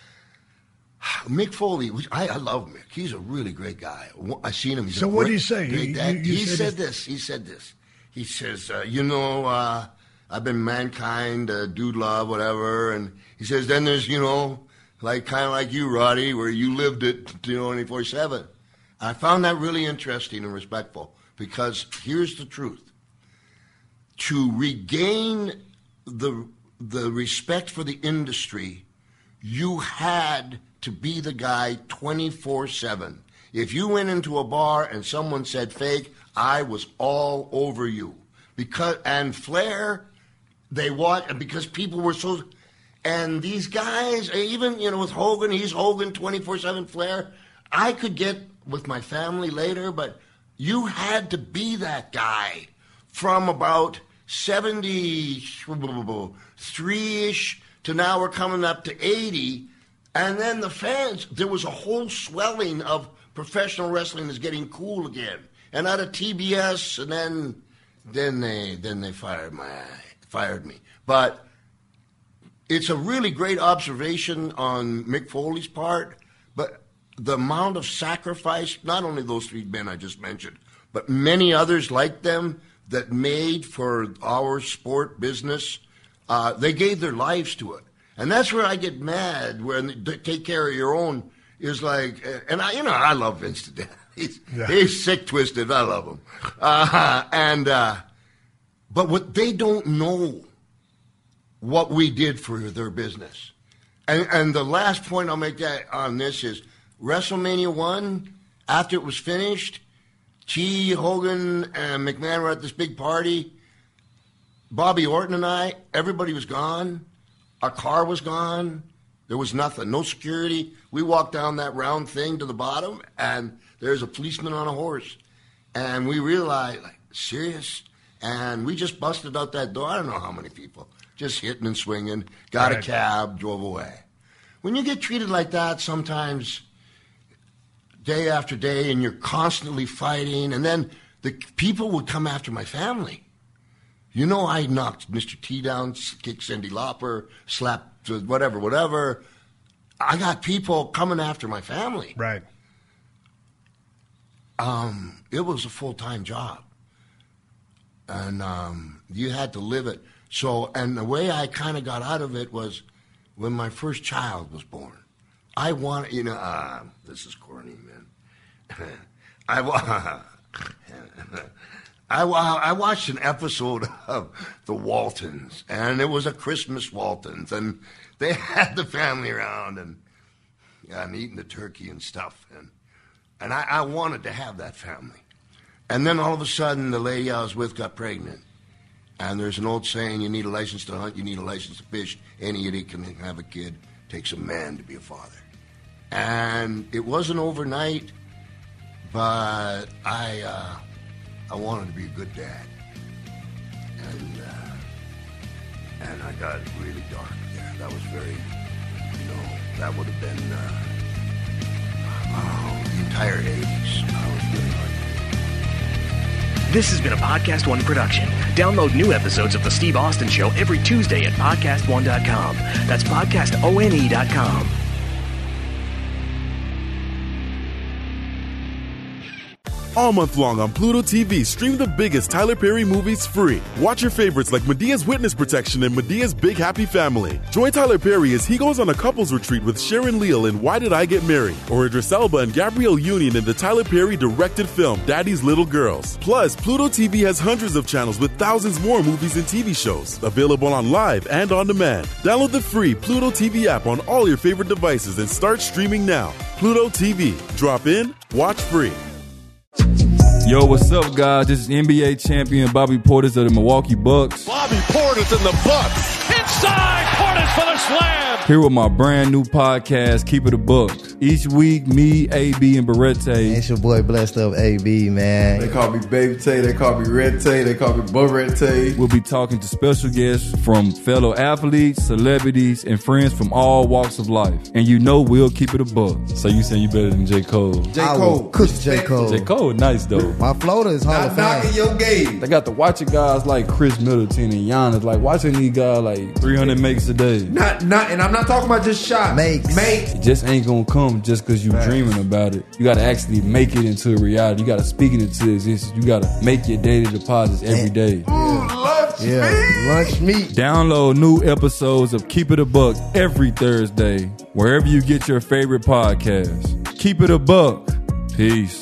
C: Mick Foley, which I, I love Mick. He's a really great guy. I seen him. He's
B: so
C: a
B: what
C: great,
B: did he say?
C: Great
B: you,
C: dad.
B: you, you
C: he
B: said,
C: said this. He said this. He says, uh, you know, uh, I've been Mankind, uh, Dude Love, whatever. And he says, then there's, you know, like kind of like you, Roddy, where you lived it, you know, twenty-four seven. I found that really interesting and respectful because here's the truth. To regain the the respect for the industry, you had to be the guy twenty-four seven. If you went into a bar and someone said fake, I was all over you. Because and Flair, they watch, and because people were so, and these guys, even, you know, with Hogan, he's Hogan twenty-four seven Flair. I could get with my family later, but you had to be that guy from about seventy-three-ish to now we're coming up to eighty. And then the fans, there was a whole swelling of professional wrestling is getting cool again. And out of T B S, and then then they then they fired my fired me. But it's a really great observation on Mick Foley's part. But the amount of sacrifice, not only those three men I just mentioned, but many others like them that made for our sport business, uh, they gave their lives to it. And that's where I get mad when they take care of your own is like, and I, you know, I love Vince to death. He's, yeah. he's sick twisted. I love him. Uh, and, uh, but what they don't know what we did for their business. And, and the last point I'll make that on this is WrestleMania one, after it was finished, G, Hogan, and McMahon were at this big party. Bobby Orton and I, everybody was gone. Our car was gone. There was nothing, no security. We walked down that round thing to the bottom, and there's a policeman on a horse. And we realized, like, serious? And we just busted out that door. I don't know how many people. Just hitting and swinging, got right. a cab, drove away. When you get treated like that, sometimes day after day, and you're constantly fighting, and then the people would come after my family. You know, I knocked Mister T down, kicked Cyndi Lauper, slapped whatever, whatever. I got people coming after my family.
B: Right.
C: Um, it was a full-time job. And um, you had to live it. So, and the way I kind of got out of it was when my first child was born. I wanted, you know, uh, this is corny, man. I wa- I, I watched an episode of The Waltons, and it was a Christmas Waltons, and they had the family around, and yeah, I'm eating the turkey and stuff, and and I, I wanted to have that family. And then all of a sudden, the lady I was with got pregnant, and there's an old saying, you need a license to hunt, you need a license to fish. Any idiot can have a kid. It takes a man to be a father. And it wasn't overnight, but I... Uh, I wanted to be a good dad, and uh, and I got really dark there. That was very, you know, that would have been uh, oh, the entire eighties. I was really hard.
A: This has been a Podcast One production. Download new episodes of The Steve Austin Show every Tuesday at podcast one dot com. That's podcast one dot com.
E: All month long on Pluto T V, stream the biggest Tyler Perry movies free. Watch your favorites like Medea's Witness Protection and Medea's Big Happy Family. Join Tyler Perry as he goes on a couples retreat with Sharon Leal in Why Did I Get Married? Or Idris Elba and Gabrielle Union in the Tyler Perry directed film Daddy's Little Girls. Plus, Pluto T V has hundreds of channels with thousands more movies and T V shows. Available on live and on demand. Download the free Pluto T V app on all your favorite devices and start streaming now. Pluto T V. Drop in, watch free.
F: Yo, what's up, guys? This is N B A champion Bobby Portis of the Milwaukee Bucks.
G: Bobby Portis in the Bucks. Inside, Portis for the slam.
F: Here with my brand new podcast, Keep It a Buck. Each week, me, A B, and Barrette.
H: It's your boy Blessed Up A B, man.
I: They call me Baby Tay, they call me Red Tay, they call me Barrette.
F: We'll be talking to special guests from fellow athletes, celebrities, and friends from all walks of life. And you know we'll keep it a buck. So you saying you better than J. Cole?
I: J. Cole.
H: Cook J. Cole.
F: J. Cole, nice though.
H: My floater is hard.
I: Not knocking your game.
F: They got to watch it guys like Chris Middleton and Giannis, like watching these guys like three hundred makes a day.
I: Not, not, and I'm not talking about just shots.
H: Makes.
I: Makes.
F: It just ain't gonna come just because you dreaming about it. You gotta actually make it into a reality. You gotta speak it into existence. You gotta make your daily deposits every day.
I: Ooh, lunch
H: yeah.
I: meat.
H: Lunch meat.
F: Download new episodes of Keep It a Buck every Thursday, wherever you get your favorite podcasts. Keep it a buck. Peace.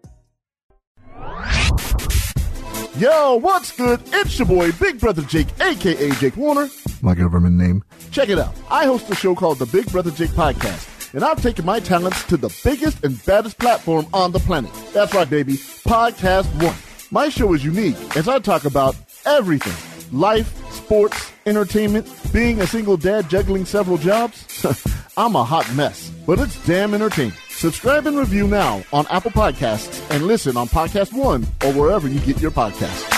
J: Yo, what's good? It's your boy, Big Brother Jake, a k a. Jake Warner.
H: My government name.
J: Check it out. I host a show called the Big Brother Jake Podcast, and I've taken my talents to the biggest and baddest platform on the planet. That's right, baby. Podcast One. My show is unique as I talk about everything. Life, sports, entertainment, being a single dad juggling several jobs? I'm a hot mess, but it's damn entertaining. Subscribe and review now on Apple Podcasts and listen on Podcast One or wherever you get your podcasts.